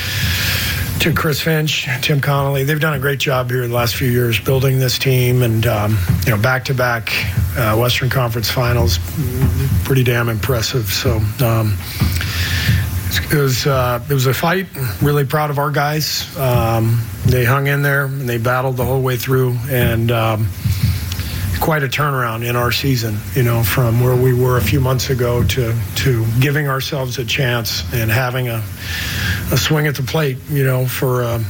to Chris Finch, Tim Connolly. They've done a great job here the last few years building this team, and um, you know, back-to-back uh, Western Conference Finals, pretty damn impressive. So. Um, It was uh, it was a fight. Really proud of our guys. Um, they hung in there and they battled the whole way through, and um, quite a turnaround in our season. You know, from where we were a few months ago to to giving ourselves a chance and having a a swing at the plate. You know, for uh,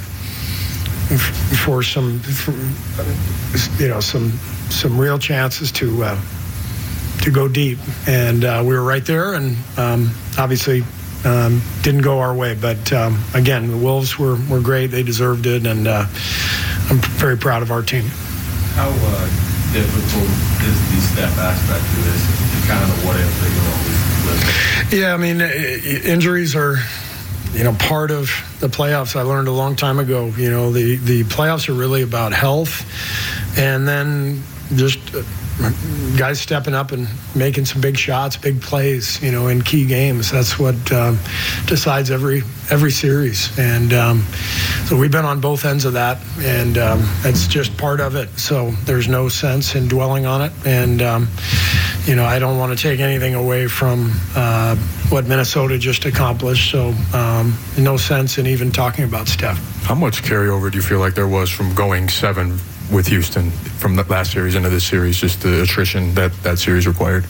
for some for, you know some some real chances to uh, to go deep, and uh, we were right there, and um, obviously. Um, didn't go our way, but um, again, the Wolves were, were great. They deserved it, and uh, I'm very proud of our team. How uh, difficult is the step aspect to this? Kind of the what if they always live? Yeah, I mean, injuries are, you know, part of the playoffs. I learned a long time ago. You know, the the playoffs are really about health, and then just. Uh, guys stepping up and making some big shots, big plays, you know, in key games. That's what um, decides every every series. And um, so we've been on both ends of that, and um, that's just part of it. So there's no sense in dwelling on it. And, um, you know, I don't want to take anything away from uh, what Minnesota just accomplished. So um, no sense in even talking about Steph. How much carryover do you feel like there was from going seven with Houston from the last series into this series, just the attrition that that series required?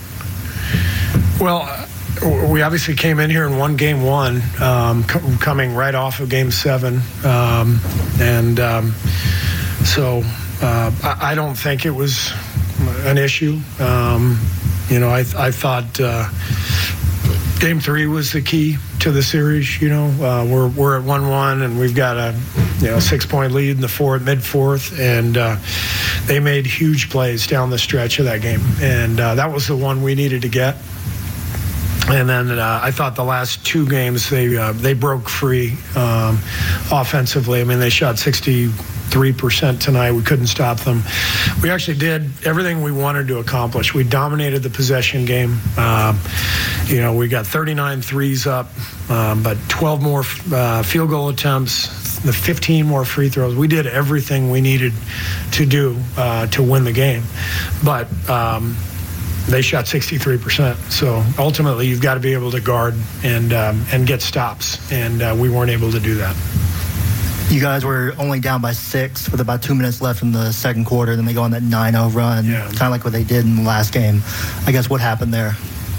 Well, we obviously came in here and won game one, um, co- coming right off of game seven. Um, and um, so uh, I, I don't think it was an issue. Um, you know, I, I thought uh, game three was the key to the series. You know, uh, we're we're at one one, and we've got a you know six point lead in the fourth, mid fourth, and uh, they made huge plays down the stretch of that game, and uh, that was the one we needed to get. And then uh, I thought the last two games they uh, they broke free um, offensively. I mean, they shot sixty-three percent tonight. We couldn't stop them. We actually did everything we wanted to accomplish. We dominated the possession game. Uh, you know, we got thirty-nine threes up, um, but twelve more uh, field goal attempts, the fifteen more free throws. We did everything we needed to do uh, to win the game. But um, they shot sixty-three percent. So ultimately, you've got to be able to guard and um, and get stops, and uh, we weren't able to do that. You guys were only down by six with about two minutes left in the second quarter. Then they go on that nine oh run, yeah. Kind of like what they did in the last game. I guess what happened there?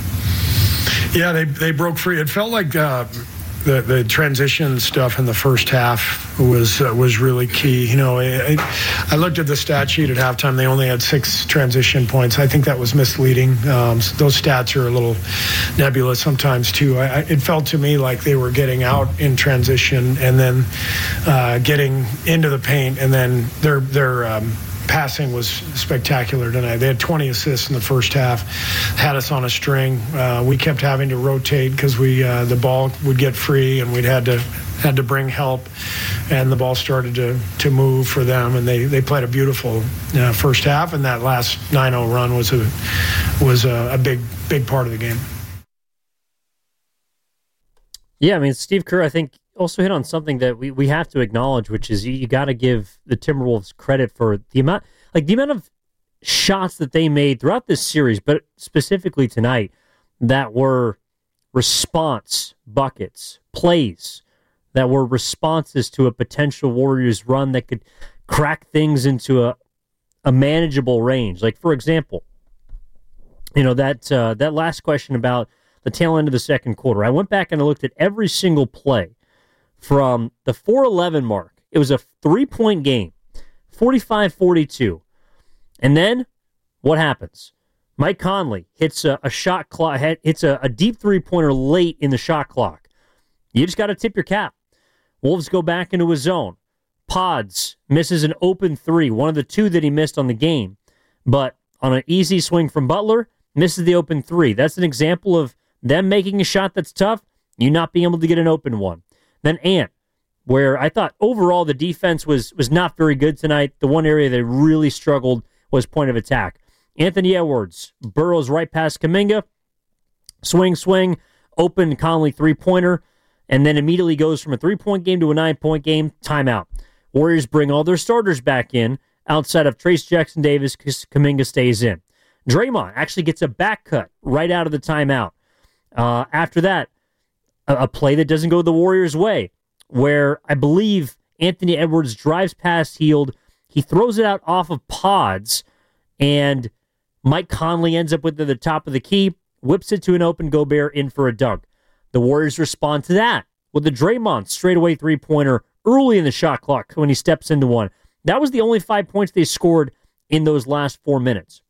Yeah, they they broke free. It felt like uh, the the transition stuff in the first half was uh, was really key. You know, I, I looked at the stat sheet at halftime. They only had six transition points. I think that was misleading. Um, those stats are a little nebulous sometimes too. I, I, it felt to me like they were getting out in transition and then uh, getting into the paint, and then their their um, passing was spectacular tonight. They had twenty assists in the first half, had us on a string. Uh, we kept having to rotate because we uh, the ball would get free, and we'd had to had to bring help, and the ball started to to move for them, and they they played a beautiful uh, first half, and that last nine oh run was a was a, a big big part of the game. Yeah, I mean, Steve Kerr, I think, also hit on something that we, we have to acknowledge, which is you, you got to give the Timberwolves credit for the amount, like the amount of shots that they made throughout this series, but specifically tonight, that were response buckets, plays that were responses to a potential Warriors run that could crack things into a, a manageable range. Like, for example, you know, that uh, that last question about the tail end of the second quarter. I went back and I looked at every single play from the four eleven mark. It was a three-point game, forty-five forty-two. And then what happens? Mike Conley hits a, a shot clock, hits a, a deep three-pointer late in the shot clock. You just got to tip your cap. Wolves go back into his zone. Pods misses an open three, one of the two that he missed on the game. But on an easy swing from Butler, misses the open three. That's an example of them making a shot that's tough, you not being able to get an open one. Then Ant where I thought overall the defense was was not very good tonight. The one area they really struggled was point of attack. Anthony Edwards burrows right past Kuminga, swing, swing, open Conley three-pointer, and then immediately goes from a three-point game to a nine-point game, timeout. Warriors bring all their starters back in. Outside of Trace Jackson Davis, Kuminga stays in. Draymond actually gets a back cut right out of the timeout. Uh, after that, a, a play that doesn't go the Warriors' way, where I believe Anthony Edwards drives past Hield. He throws it out off of Pods, and Mike Conley ends up with the, the top of the key, whips it to an open Gobert in for a dunk. The Warriors respond to that with a Draymond straightaway three-pointer early in the shot clock when he steps into one. That was the only five points they scored in those last four minutes.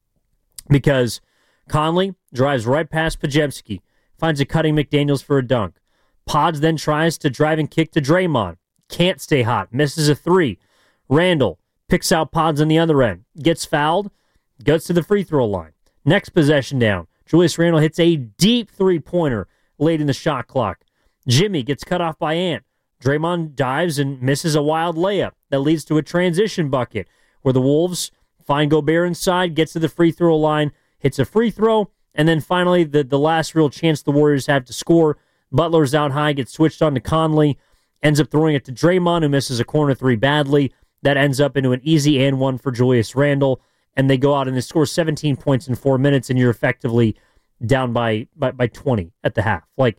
Because Conley drives right past Podziemski, finds a cutting McDaniels for a dunk. Pods then tries to drive and kick to Draymond. Can't stay hot. Misses a three. Randall picks out Pods on the other end. Gets fouled. Goes to the free throw line. Next possession down. Julius Randle hits a deep three-pointer late in the shot clock. Jimmy gets cut off by Ant. Draymond dives and misses a wild layup that leads to a transition bucket where the Wolves find Gobert inside, gets to the free throw line, hits a free throw, and then finally the, the last real chance the Warriors have to score. Butler's out high, gets switched on to Conley, ends up throwing it to Draymond, who misses a corner three badly. That ends up into an easy and one for Julius Randle, and they go out and they score seventeen points in four minutes, and you're effectively down by by, by twenty at the half. Like,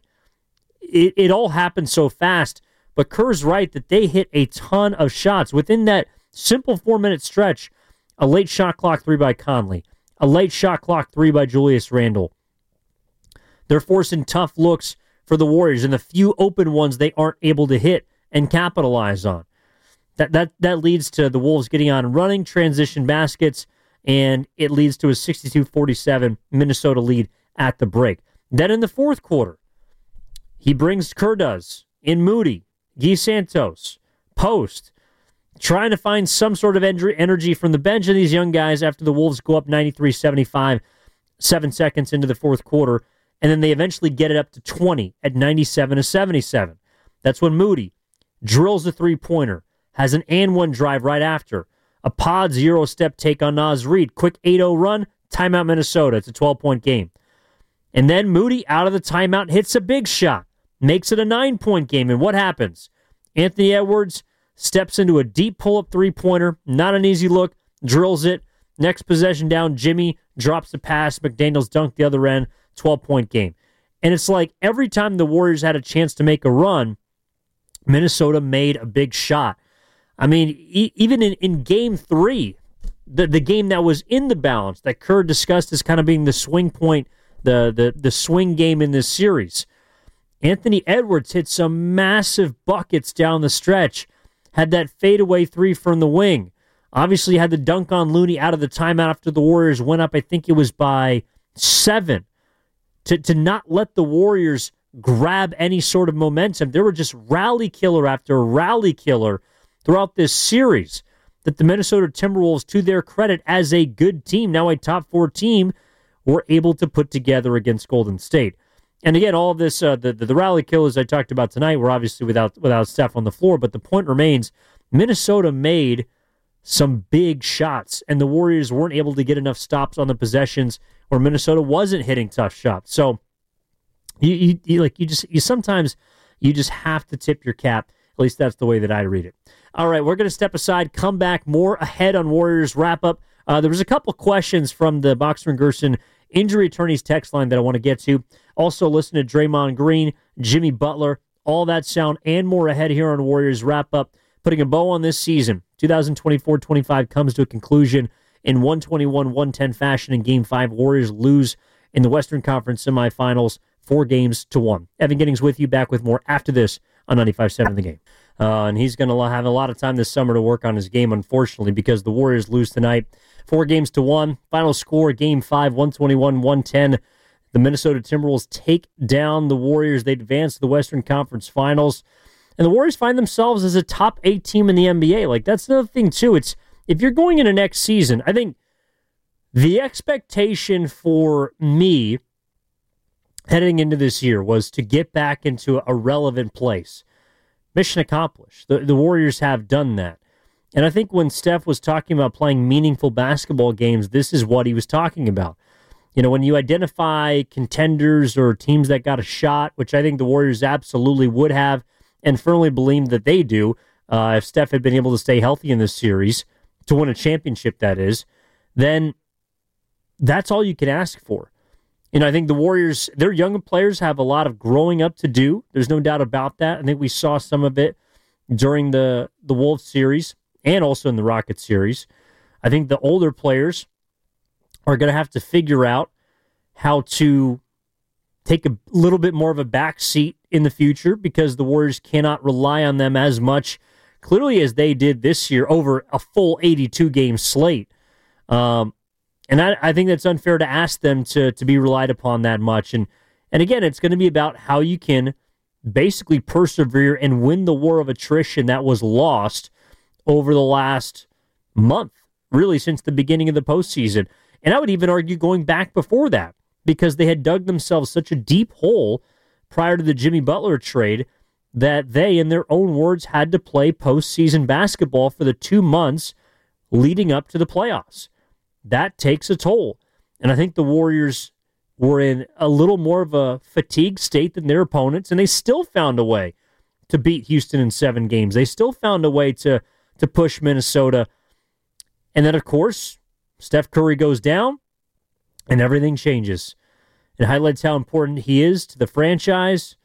it, it all happened so fast. But Kerr's right that they hit a ton of shots. Within that simple four-minute stretch, a late shot clock three by Conley, a late shot clock three by Julius Randle. They're forcing tough looks for the Warriors, and the few open ones they aren't able to hit and capitalize on. That that that leads to the Wolves getting on and running, transition baskets, and it leads to a sixty-two forty-seven Minnesota lead at the break. Then in the fourth quarter, he brings, Kerr does, in Moody, Guy Santos, Post, trying to find some sort of energy from the bench of these young guys after the Wolves go up ninety-three seventy-five, seven seconds into the fourth quarter, and then they eventually get it up to twenty at ninety-seven to seventy-seven. That's when Moody drills a three-pointer, has an and one drive right after, a Pods Euro-step take on Naz Reid, quick eight oh run, timeout Minnesota. It's a twelve-point game. And then Moody, out of the timeout, hits a big shot. Makes it a nine-point game, and what happens? Anthony Edwards steps into a deep pull-up three-pointer, not an easy look, drills it. Next possession down, Jimmy drops the pass, McDaniels dunked the other end, twelve-point game. And it's like every time the Warriors had a chance to make a run, Minnesota made a big shot. I mean, e- even in, in game three, the, the game that was in the balance, that Kerr discussed as kind of being the swing point, the, the, the swing game in this series, Anthony Edwards hit some massive buckets down the stretch, had that fadeaway three from the wing. Obviously had the dunk on Looney out of the timeout after the Warriors went up, I think it was by seven. To, to not let the Warriors grab any sort of momentum. There were just rally killer after rally killer throughout this series that the Minnesota Timberwolves, to their credit as a good team, now a top four team, were able to put together against Golden State. And again, all of this, uh, the, the the rally killers I talked about tonight were obviously without without Steph on the floor, but the point remains, Minnesota made some big shots, and the Warriors weren't able to get enough stops on the possessions where Minnesota wasn't hitting tough shots. So, you, you, you like you just you sometimes you just have to tip your cap. At least that's the way that I read it. All right, we're going to step aside, come back more ahead on Warriors wrap up. Uh, there was a couple questions from the Boxer and Gerson injury attorneys text line that I want to get to. Also, listen to Draymond Green, Jimmy Butler, all that sound and more ahead here on Warriors Wrap Up. Putting a bow on this season, twenty twenty-four twenty-five comes to a conclusion in one twenty-one one ten fashion in Game five. Warriors lose in the Western Conference semifinals, four games to one. Evan Giddings with you, back with more after this on ninety-five seven The Game. Uh, and he's going to have a lot of time this summer to work on his game, unfortunately, because the Warriors lose tonight. Four games to one. Final score, Game five, one twenty-one one ten. The Minnesota Timberwolves take down the Warriors. They advance to the Western Conference Finals. And the Warriors find themselves as a top eight team in the N B A. Like, that's another thing, too. It's if you're going into next season, I think the expectation for me heading into this year was to get back into a relevant place. mission accomplished. The, the Warriors have done that. And I think when Steph was talking about playing meaningful basketball games, this is what he was talking about. You know, when you identify contenders or teams that got a shot, which I think the Warriors absolutely would have and firmly believe that they do, uh, if Steph had been able to stay healthy in this series, to win a championship, that is, then that's all you can ask for. You know, I think the Warriors, their young players have a lot of growing up to do. There's no doubt about that. I think we saw some of it during the, the Wolves series and also in the Rockets series. I think the older players are going to have to figure out how to take a little bit more of a back seat in the future because the Warriors cannot rely on them as much, clearly, as they did this year over a full eighty-two game slate. Um, and I, I think that's unfair to ask them to to be relied upon that much. And and again, it's going to be about how you can basically persevere and win the war of attrition that was lost over the last month, really since the beginning of the postseason. And I would even argue going back before that, because they had dug themselves such a deep hole prior to the Jimmy Butler trade that they, in their own words, had to play postseason basketball for the two months leading up to the playoffs. That takes a toll. And I think the Warriors were in a little more of a fatigue state than their opponents, and they still found a way to beat Houston in seven games. They still found a way to, to push Minnesota. And then, of course, Steph Curry goes down, and everything changes. It highlights how important he is to the franchise,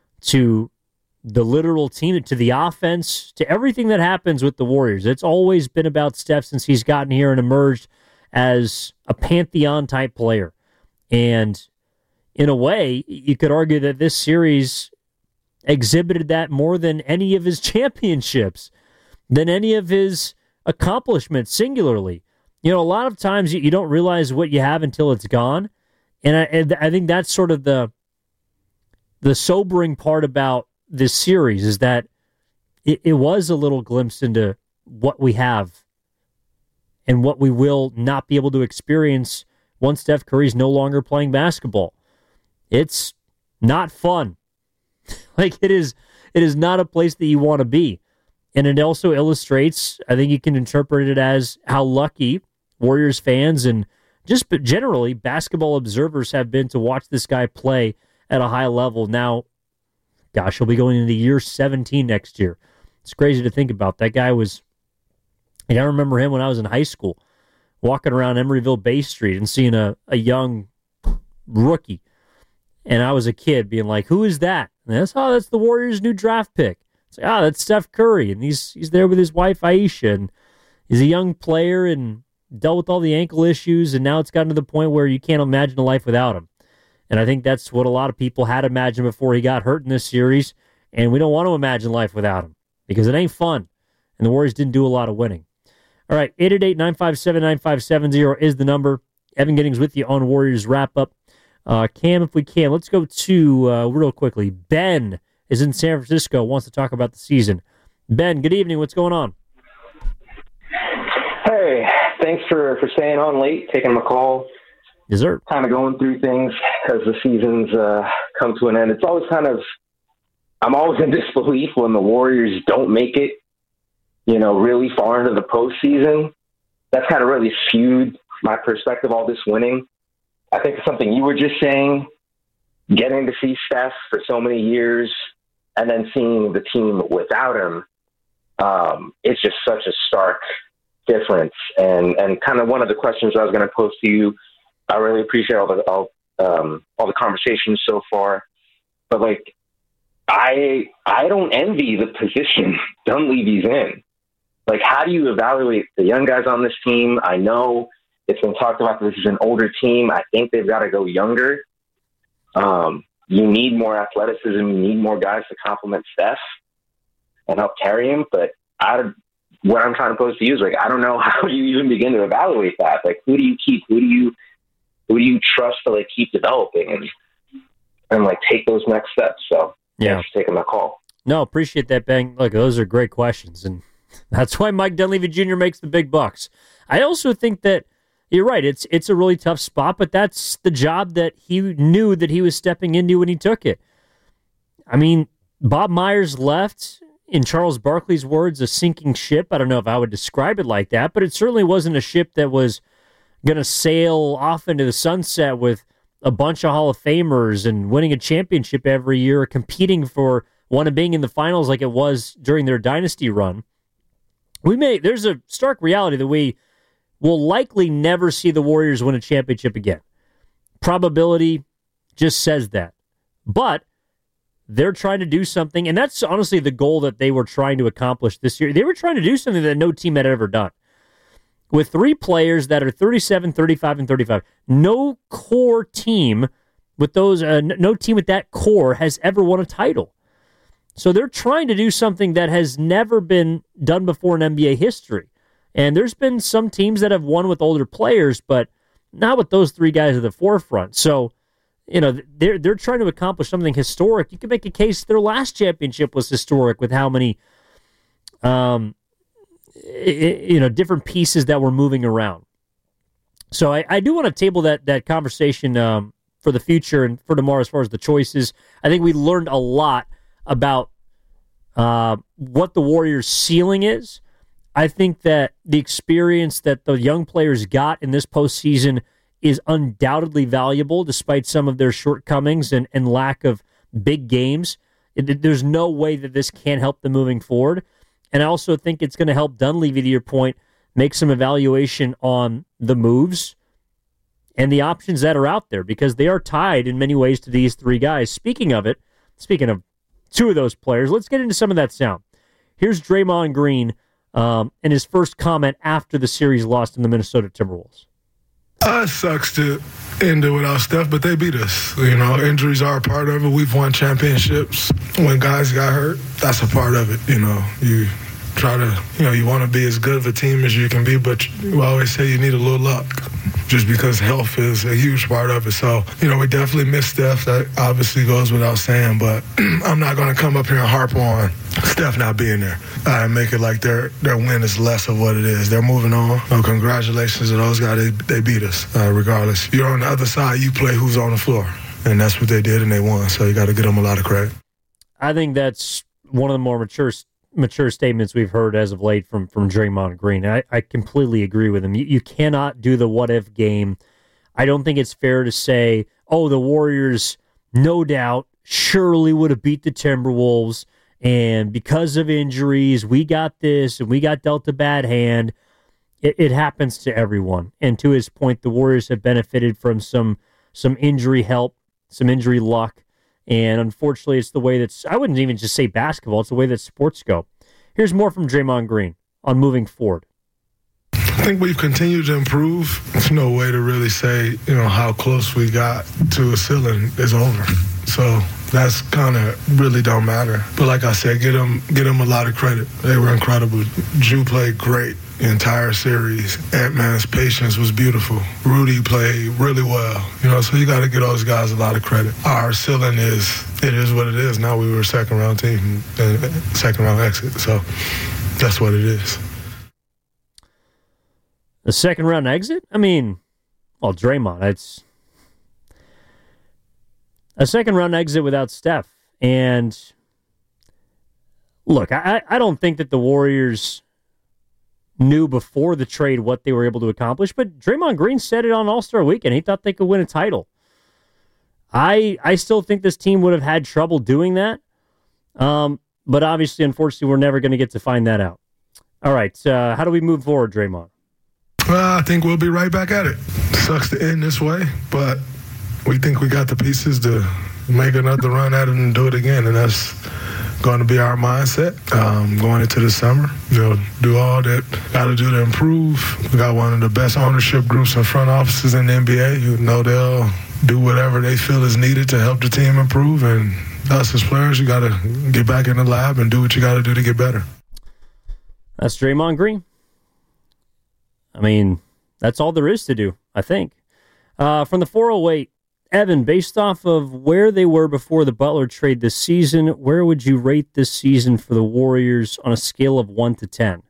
to the literal team, to the offense, to everything that happens with the Warriors. It's always been about Steph since he's gotten here and emerged as a pantheon-type player. And in a way, you could argue that this series exhibited that more than any of his championships, than any of his accomplishments singularly. You know, a lot of times you, you don't realize what you have until it's gone. And I, and I think that's sort of the the sobering part about this series is that it, it was a little glimpse into what we have and what we will not be able to experience once Steph Curry's no longer playing basketball. It's not fun. Like, it is, it is not a place that you want to be. And it also illustrates, I think you can interpret it as how lucky Warriors fans and just generally basketball observers have been to watch this guy play at a high level. Now, gosh, he'll be going into year seventeen next year. It's crazy to think about. That guy was, and I remember him when I was in high school, walking around Emeryville Bay Street and seeing a, a young rookie. And I was a kid being like, who is that? And that's, oh, that's the Warriors' new draft pick. It's like, oh, that's Steph Curry. And he's he's there with his wife, Aisha. And he's a young player and dealt with all the ankle issues. And now it's gotten to the point where you can't imagine a life without him. And I think that's what a lot of people had imagined before he got hurt in this series. And we don't want to imagine life without him because it ain't fun. And the Warriors didn't do a lot of winning. All right, eight eight eight, nine five seven, nine five seven zero is the number. Evan Giddings with you on Warriors Wrap-Up. Uh, Cam, if we can, let's go to, uh, real quickly, Ben is in San Francisco, wants to talk about the season. Ben, good evening. What's going on? Hey, thanks for, for staying on late, taking my call. Dessert. Kind of going through things as the seasons uh, come to an end. It's always kind of, I'm always in disbelief when the Warriors don't make it, you know, really far into the postseason. That's kind of really skewed my perspective, all this winning. I think it's something you were just saying, getting to see Steph for so many years and then seeing the team without him. Um, it's just such a stark difference. And, and kind of one of the questions I was going to pose to you, I really appreciate all the, all, um, all the conversations so far, but like, I, I don't envy the position Dunleavy's in. Like, how do you evaluate the young guys on this team? I know it's been talked about that this is an older team. I think they've got to go younger. Um, you need more athleticism. You need more guys to complement Steph and help carry him. But I, what I'm trying to pose to you is, like, I don't know how you even begin to evaluate that. Like, who do you keep? Who do you who do you trust to, like, keep developing and and like take those next steps? So yeah, thanks for taking my call. No, appreciate that, Ben. Look, those are great questions, and that's why Mike Dunleavy Junior makes the big bucks. I also think that you're right. It's it's a really tough spot, but that's the job that he knew that he was stepping into when he took it. I mean, Bob Myers left in Charles Barkley's words, a sinking ship. I don't know if I would describe it like that, but it certainly wasn't a ship that was going to sail off into the sunset with a bunch of Hall of Famers and winning a championship every year, competing for one and being in the finals like it was during their dynasty run. We may there's a stark reality that we will likely never see the Warriors win a championship again. Probability just says that. But they're trying to do something, and that's honestly the goal that they were trying to accomplish this year. They were trying to do something that no team had ever done. With three players that are thirty-seven, thirty-five, and thirty-five, no core team with those, uh, no team with that core has ever won a title. So they're trying to do something that has never been done before in N B A history. And there's been some teams that have won with older players, but not with those three guys at the forefront. So, you know, they're they're trying to accomplish something historic. You could make a case their last championship was historic with how many, um, you know, different pieces that were moving around. So I, I do want to table that that conversation um, for the future and for tomorrow as far as the choices. I think we learned a lot about uh, what the Warriors' ceiling is. I think that the experience that the young players got in this postseason is undoubtedly valuable, despite some of their shortcomings and, and lack of big games. It, there's no way that this can't help them moving forward. And I also think it's going to help Dunleavy, to your point, make some evaluation on the moves and the options that are out there, because they are tied in many ways to these three guys. Speaking of it, speaking of two of those players, let's get into some of that sound. Here's Draymond Green um, and his first comment after the series lost in the Minnesota Timberwolves. Uh, it sucks to end it without Steph, but they beat us. You know, injuries are a part of it. We've won championships. When guys got hurt, that's a part of it. You know, you try to, you know, you want to be as good of a team as you can be, but we always say you need a little luck, just because health is a huge part of it. So, you know, we definitely miss Steph. That obviously goes without saying, but I'm not going to come up here and harp on Steph not being there uh, and make it like their their win is less of what it is. They're moving on. So congratulations to those guys. They, they beat us, uh, regardless. You're on the other side. You play who's on the floor, and that's what they did, and they won. So you got to give them a lot of credit. I think that's one of the more mature mature statements we've heard as of late from, from Draymond Green. I, I completely agree with him. You, you cannot do the what-if game. I don't think it's fair to say, oh, the Warriors, no doubt, surely would have beat the Timberwolves, and because of injuries, we got this, and we got dealt a bad hand. It, it happens to everyone. And to his point, the Warriors have benefited from some some injury help, some injury luck. And unfortunately, it's the way that's, I wouldn't even just say basketball, it's the way that sports go. Here's more from Draymond Green on moving forward. I think we've continued to improve. There's no way to really say, you know, how close we got to a ceiling is over. So that's kind of really don't matter. But like I said, get them, get them a lot of credit. They were incredible. Drew played great the entire series. Ant-Man's patience was beautiful. Rudy played really well. You know, so you got to give those guys a lot of credit. Our ceiling is, it is what it is. Now we were a second round team, and second round exit. So that's what it is. The second round exit? I mean, well, Draymond, it's a second round exit without Steph. And look, I, I don't think that the Warriors knew before the trade what they were able to accomplish, but Draymond Green said it on All-Star Weekend. He thought they could win a title. I I still think this team would have had trouble doing that. Um, but obviously, unfortunately, we're never going to get to find that out. All right, uh, how do we move forward, Draymond? Well, I think we'll be right back at it. Sucks to end this way, but we think we got the pieces to make another run at it and do it again, and that's going to be our mindset um, going into the summer. You know, do all that got to do to improve. We got one of the best ownership groups and front offices in the N B A. You know, they'll do whatever they feel is needed to help the team improve, and us as players, you got to get back in the lab and do what you got to do to get better. That's Draymond Green. I mean, that's all there is to do, I think. Uh, from the four oh eight, Evan, based off of where they were before the Butler trade this season, where would you rate this season for the Warriors on a scale of one to ten?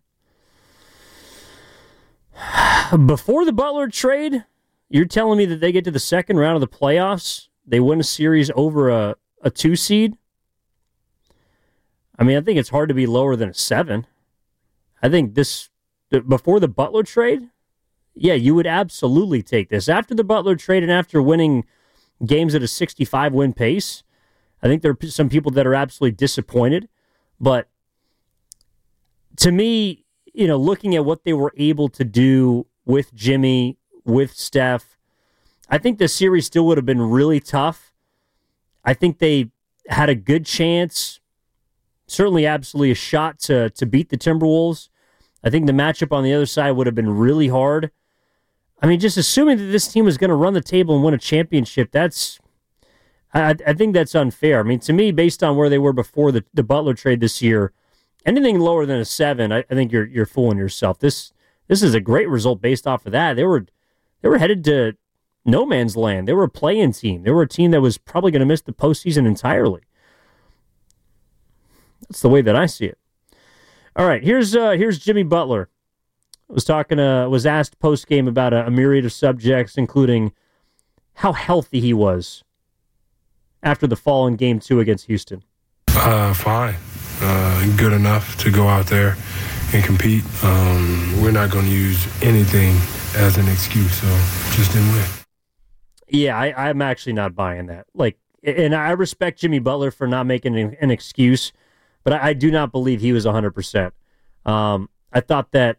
Before the Butler trade, you're telling me that they get to the second round of the playoffs, they win a series over a, a two seed? I mean, I think it's hard to be lower than a seven. I think this, before the Butler trade, yeah, you would absolutely take this. After the Butler trade and after winning games at a sixty-five win pace, I think there are some people that are absolutely disappointed. But to me, you know, looking at what they were able to do with Jimmy, with Steph, I think the series still would have been really tough. I think they had a good chance, certainly absolutely a shot to to beat the Timberwolves. I think the matchup on the other side would have been really hard. I mean, just assuming that this team was going to run the table and win a championship, that's, I, I think that's unfair. I mean, to me, based on where they were before the, the Butler trade this year, anything lower than a seven, I, I think you're you're fooling yourself. This this is a great result based off of that. They were they were headed to no man's land. They were a play-in team. They were a team that was probably going to miss the postseason entirely. That's the way that I see it. All right, here's uh, here's Jimmy Butler. Was talking uh, was asked post game about a, a myriad of subjects, including how healthy he was after the fall in Game Two against Houston. Uh, fine, uh, good enough to go out there and compete. Um, we're not going to use anything as an excuse, so just didn't win. Yeah, I, I'm actually not buying that. Like, and I respect Jimmy Butler for not making an, an excuse, but I, I do not believe he was one hundred percent. Um, I thought that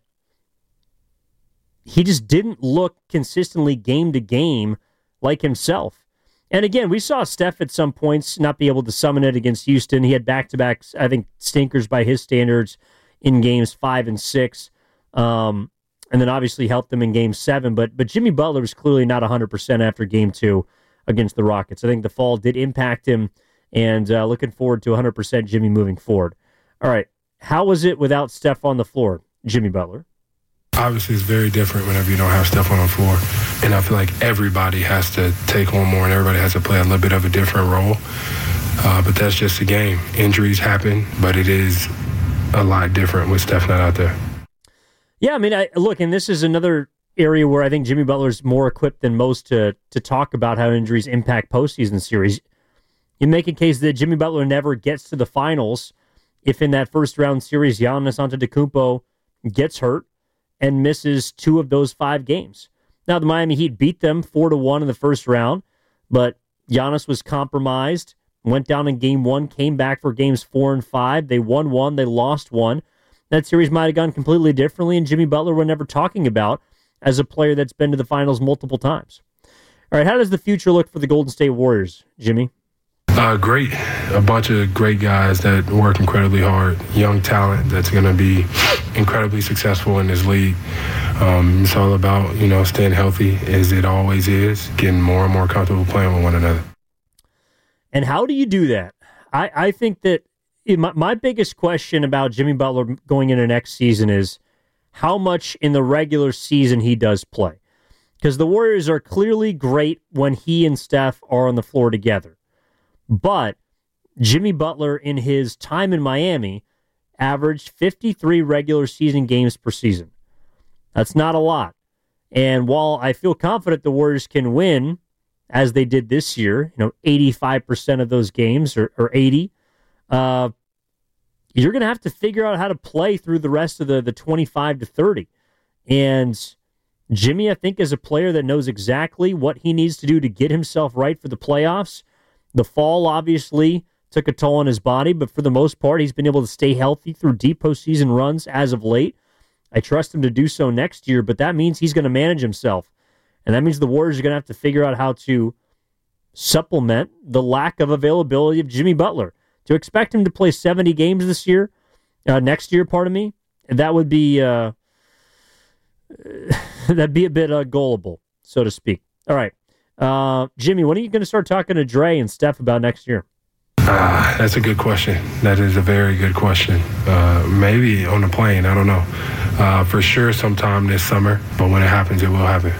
he just didn't look consistently game to game like himself. And again, we saw Steph at some points not be able to summon it against Houston. He had back-to-back, I think, stinkers by his standards in games five and six. Um, and then obviously helped them in game seven. But but Jimmy Butler was clearly not one hundred percent after game two against the Rockets. I think the fall did impact him, and uh, looking forward to one hundred percent Jimmy moving forward. All right, how was it without Steph on the floor, Jimmy Butler? Obviously, it's very different whenever you don't have Steph on the floor. And I feel like everybody has to take on more and everybody has to play a little bit of a different role. Uh, but that's just the game. Injuries happen, but it is a lot different with Steph not out there. Yeah, I mean, I, look, and this is another area where I think Jimmy Butler's more equipped than most to to talk about how injuries impact postseason series. You make a case that Jimmy Butler never gets to the finals if in that first round series Giannis Antetokounmpo gets hurt and misses two of those five games. Now, the Miami Heat beat them four to one in the first round, but Giannis was compromised, went down in game one, came back for games four and five. They won one, they lost one. That series might have gone completely differently, and Jimmy Butler we're never talking about as a player that's been to the finals multiple times. All right, how does the future look for the Golden State Warriors, Jimmy? Uh, great. A bunch of great guys that work incredibly hard. Young talent that's going to be incredibly successful in this league. Um, it's all about, you know, staying healthy as it always is, getting more and more comfortable playing with one another. And how do you do that? I, I think that my, my biggest question about Jimmy Butler going into next season is how much in the regular season he does play. Because the Warriors are clearly great when he and Steph are on the floor together. But Jimmy Butler, in his time in Miami, averaged fifty-three regular season games per season. That's not a lot. And while I feel confident the Warriors can win, as they did this year, you know, eighty-five percent of those games, or, or eighty, uh, you're going to have to figure out how to play through the rest of the, the twenty-five to thirty. And Jimmy, I think, is a player that knows exactly what he needs to do to get himself right for the playoffs. The fall, obviously, took a toll on his body, but for the most part, he's been able to stay healthy through deep postseason runs as of late. I trust him to do so next year, but that means he's going to manage himself. And that means the Warriors are going to have to figure out how to supplement the lack of availability of Jimmy Butler. To expect him to play seventy games this year, uh, next year, pardon me, that would be uh, that'd be a bit uh, gullible, so to speak. All right. Uh, Jimmy, when are you going to start talking to Dre and Steph about next year? Uh, that's a good question. That is a very good question. Uh, maybe on the plane. I don't know. Uh, for sure sometime this summer, but when it happens, it will happen.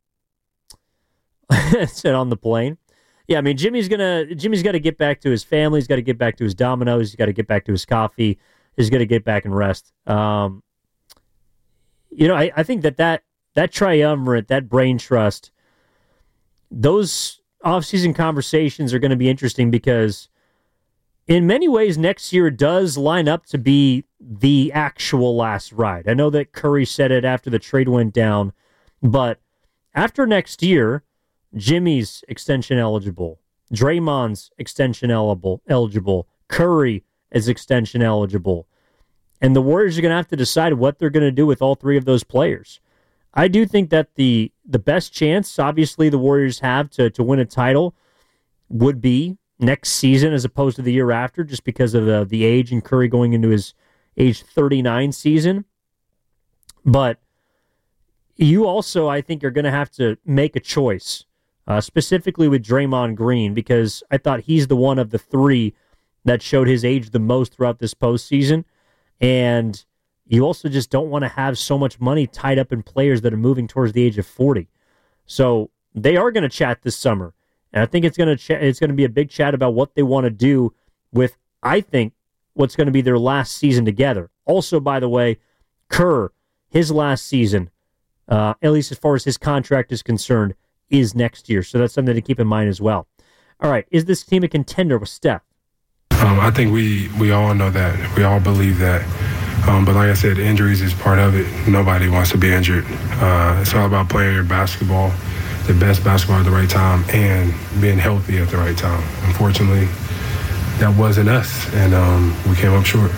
Said on the plane. Yeah, I mean, Jimmy's gonna. Jimmy's got to get back to his family. He's got to get back to his Domino's. He's got to get back to his coffee. He's got to get back and rest. Um, you know, I, I think that, that that triumvirate, that brain trust, those off-season conversations are going to be interesting because in many ways, next year does line up to be the actual last ride. I know that Curry said it after the trade went down, but after next year, Jimmy's extension eligible, Draymond's extension eligible, eligible, Curry is extension eligible, and the Warriors are going to have to decide what they're going to do with all three of those players. I do think that the the best chance, obviously, the Warriors have to, to win a title would be next season as opposed to the year after, just because of the, the age and Curry going into his age thirty-nine season. But you also, I think, are going to have to make a choice, uh, specifically with Draymond Green, because I thought he's the one of the three that showed his age the most throughout this postseason. And you also just don't want to have so much money tied up in players that are moving towards the age of forty. So they are going to chat this summer. And I think it's going to ch- it's going to be a big chat about what they want to do with, I think, what's going to be their last season together. Also, by the way, Kerr, his last season, uh, at least as far as his contract is concerned, is next year. So that's something to keep in mind as well. All right, is this team a contender with Steph? Um, I think we, we all know that. We all believe that. Um, but like I said, injuries is part of it. Nobody wants to be injured. Uh, it's all about playing your basketball, the best basketball at the right time, and being healthy at the right time. Unfortunately, that wasn't us, and um, we came up short.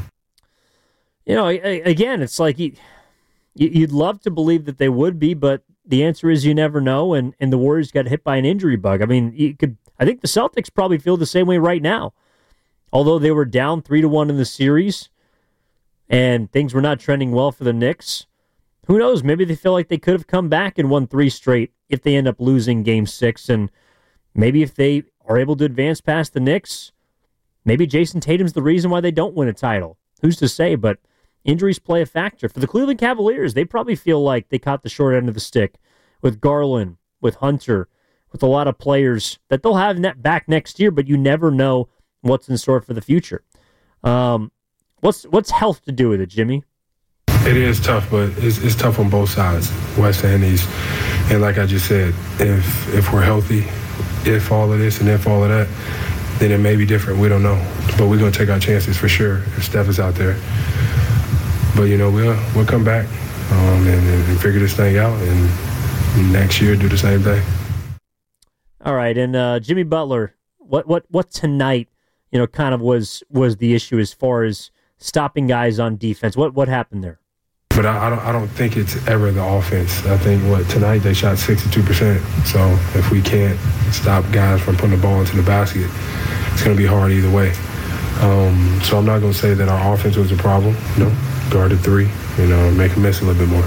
You know, again, it's like you, you'd love to believe that they would be, but the answer is you never know, and, and the Warriors got hit by an injury bug. I mean, you could. I think the Celtics probably feel the same way right now. Although they were down three to one in the series, and things were not trending well for the Knicks, who knows? Maybe they feel like they could have come back and won three straight if they end up losing Game Six, and maybe if they are able to advance past the Knicks, maybe Jason Tatum's the reason why they don't win a title. Who's to say? But injuries play a factor. For the Cleveland Cavaliers, they probably feel like they caught the short end of the stick with Garland, with Hunter, with a lot of players that they'll have net back next year, but you never know what's in store for the future. Um, what's what's health to do with it, Jimmy? It is tough, but it's, it's tough on both sides, West and East. And like I just said, if if we're healthy, if all of this and if all of that, then it may be different. We don't know. But we're going to take our chances for sure if Steph is out there. But, you know, we'll, we'll come back um, and, and figure this thing out, and next year do the same thing. All right, and uh, Jimmy Butler, what what what tonight, you know, kind of was was the issue as far as stopping guys on defense? What what happened there? But I, I don't I don't think it's ever the offense. I think what tonight they shot sixty-two percent. So if we can't stop guys from putting the ball into the basket, it's going to be hard either way. Um, so I'm not going to say that our offense was a problem. You know, guarded three, you know, make them miss a little bit more.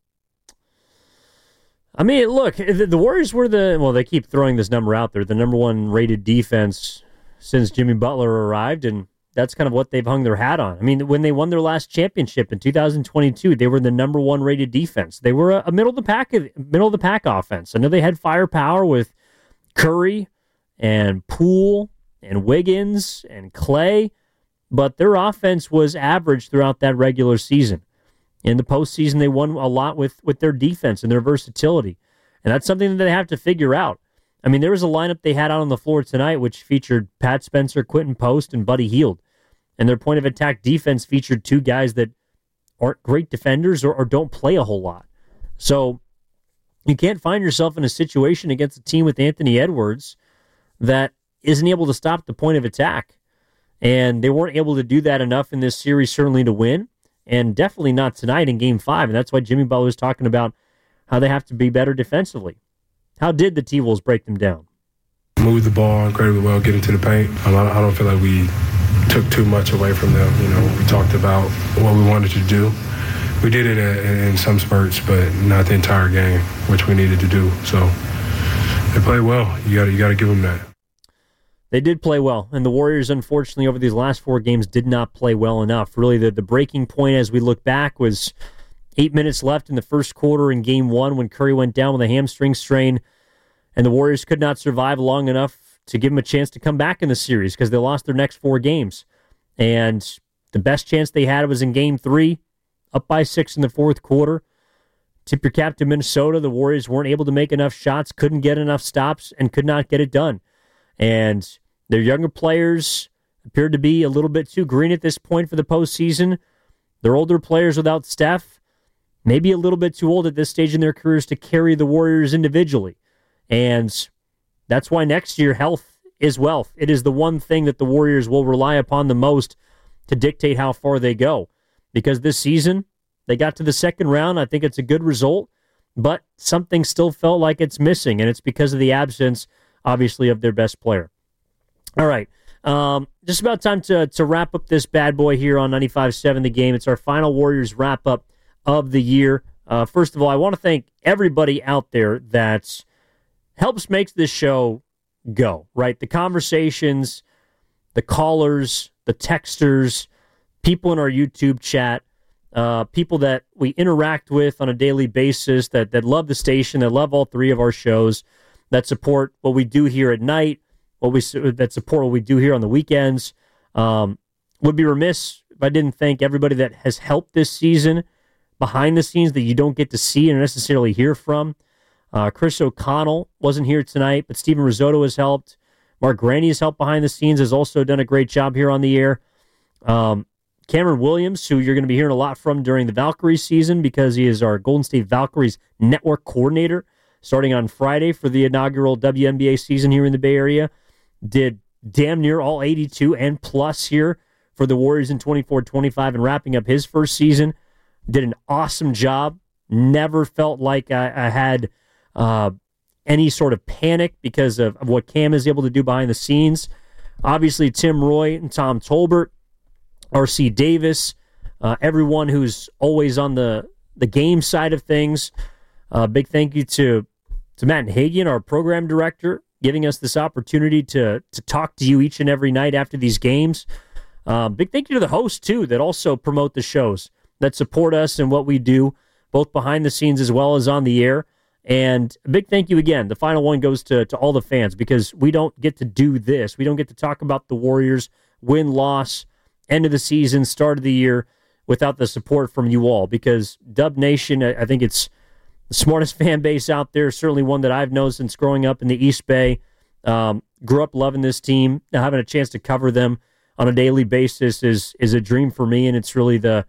I mean, look, the Warriors were the, well, they keep throwing this number out there, the number one rated defense since Jimmy Butler arrived, and that's kind of what they've hung their hat on. I mean, when they won their last championship in two thousand twenty-two, they were the number one rated defense. They were a, a middle of the pack, middle of the pack offense. I know they had firepower with Curry and Poole and Wiggins and Clay, but their offense was average throughout that regular season. In the postseason, they won a lot with, with their defense and their versatility. And that's something that they have to figure out. I mean, there was a lineup they had out on the floor tonight which featured Pat Spencer, Quentin Post, and Buddy Hield. And their point of attack defense featured two guys that aren't great defenders or, or don't play a whole lot. So you can't find yourself in a situation against a team with Anthony Edwards that isn't able to stop the point of attack. And they weren't able to do that enough in this series, certainly to win. And definitely not tonight in Game five. And that's why Jimmy Butler was talking about how they have to be better defensively. How did the T-Wolves break them down? Move the ball incredibly well, get into the paint. I don't feel like we took too much away from them. You know, we talked about what we wanted to do. We did it in some spurts, but not the entire game, which we needed to do. So they played well. You got you got to give them that. They did play well, and the Warriors, unfortunately, over these last four games did not play well enough. Really, the, the breaking point as we look back was eight minutes left in the first quarter in Game one when Curry went down with a hamstring strain, and the Warriors could not survive long enough to give them a chance to come back in the series because they lost their next four games. And the best chance they had was in Game three, up by six in the fourth quarter. Tip your cap to Minnesota. The Warriors weren't able to make enough shots, couldn't get enough stops, and could not get it done. And their younger players, appeared to be a little bit too green at this point for the postseason. They're older players without Steph, maybe a little bit too old at this stage in their careers to carry the Warriors individually. And that's why next year health is wealth. It is the one thing that the Warriors will rely upon the most to dictate how far they go. Because this season, they got to the second round. I think it's a good result, but something still felt like it's missing, and it's because of the absence, obviously, of their best player. All right. Um, just about time to, to wrap up this bad boy here on ninety-five point seven The Game. It's our final Warriors wrap-up of the year. Uh, first of all, I want to thank everybody out there that helps make this show go, right? The conversations, the callers, the texters, people in our YouTube chat, uh, people that we interact with on a daily basis that, that love the station, that love all three of our shows, that support what we do here at night, what we that support what we do here on the weekends. Um, would be remiss if I didn't thank everybody that has helped this season behind the scenes that you don't get to see and necessarily hear from. Uh, Chris O'Connell wasn't here tonight, but Steven Risotto has helped. Mark Graney has helped behind the scenes, has also done a great job here on the air. Um, Cameron Williams, who you're going to be hearing a lot from during the Valkyries season because he is our Golden State Valkyries network coordinator starting on Friday for the inaugural W N B A season here in the Bay Area. Did damn near all eighty-two and plus here for the Warriors in twenty-four twenty-five and wrapping up his first season. Did an awesome job. Never felt like I, I had uh, any sort of panic because of, of what Cam is able to do behind the scenes. Obviously, Tim Roy and Tom Tolbert, R C Davis, uh, everyone who's always on the, the game side of things. Uh, big thank you to, to Matt Hagan, our program director, giving us this opportunity to, to talk to you each and every night after these games. Uh, big thank you to the hosts, too, that also promote the shows, that support us and what we do, both behind the scenes as well as on the air. And a big thank you again. The final one goes to, to all the fans because we don't get to do this. We don't get to talk about the Warriors, win, loss, end of the season, start of the year, without the support from you all. Because Dub Nation, I think it's the smartest fan base out there, certainly one that I've known since growing up in the East Bay. Um, grew up loving this team. Now having a chance to cover them on a daily basis is is a dream for me, and it's really the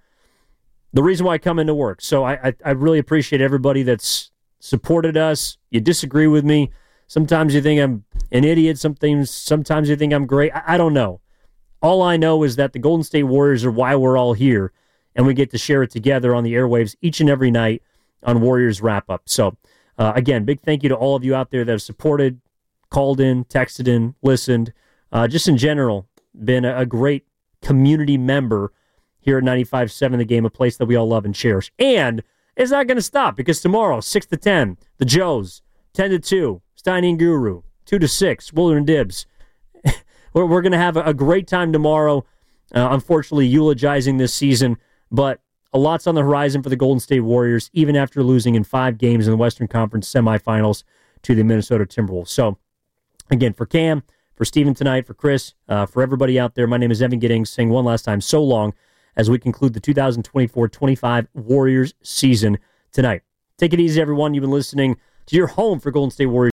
the reason why I come into work. So I, I, I really appreciate everybody that's supported us. You disagree with me. Sometimes you think I'm an idiot. Sometimes, sometimes you think I'm great. I, I don't know. All I know is that the Golden State Warriors are why we're all here, and we get to share it together on the airwaves each and every night on Warriors Wrap-Up. So, uh, again, big thank you to all of you out there that have supported, called in, texted in, listened. Uh, just in general, been a, a great community member here at ninety-five point seven The Game, a place that we all love and cherish. And it's not going to stop because tomorrow, six to ten, the Joes, ten to two, Steiny and Guru, two to six, Wooler and Dibs. we're we're going to have a, a great time tomorrow, uh, unfortunately eulogizing this season, but a lot's on the horizon for the Golden State Warriors, even after losing in five games in the Western Conference semifinals to the Minnesota Timberwolves. So, again, for Cam, for Steven tonight, for Chris, uh, for everybody out there, my name is Evan Giddings, saying one last time, so long, as we conclude the two thousand twenty-four twenty-five Warriors season tonight. Take it easy, everyone. You've been listening to your home for Golden State Warriors.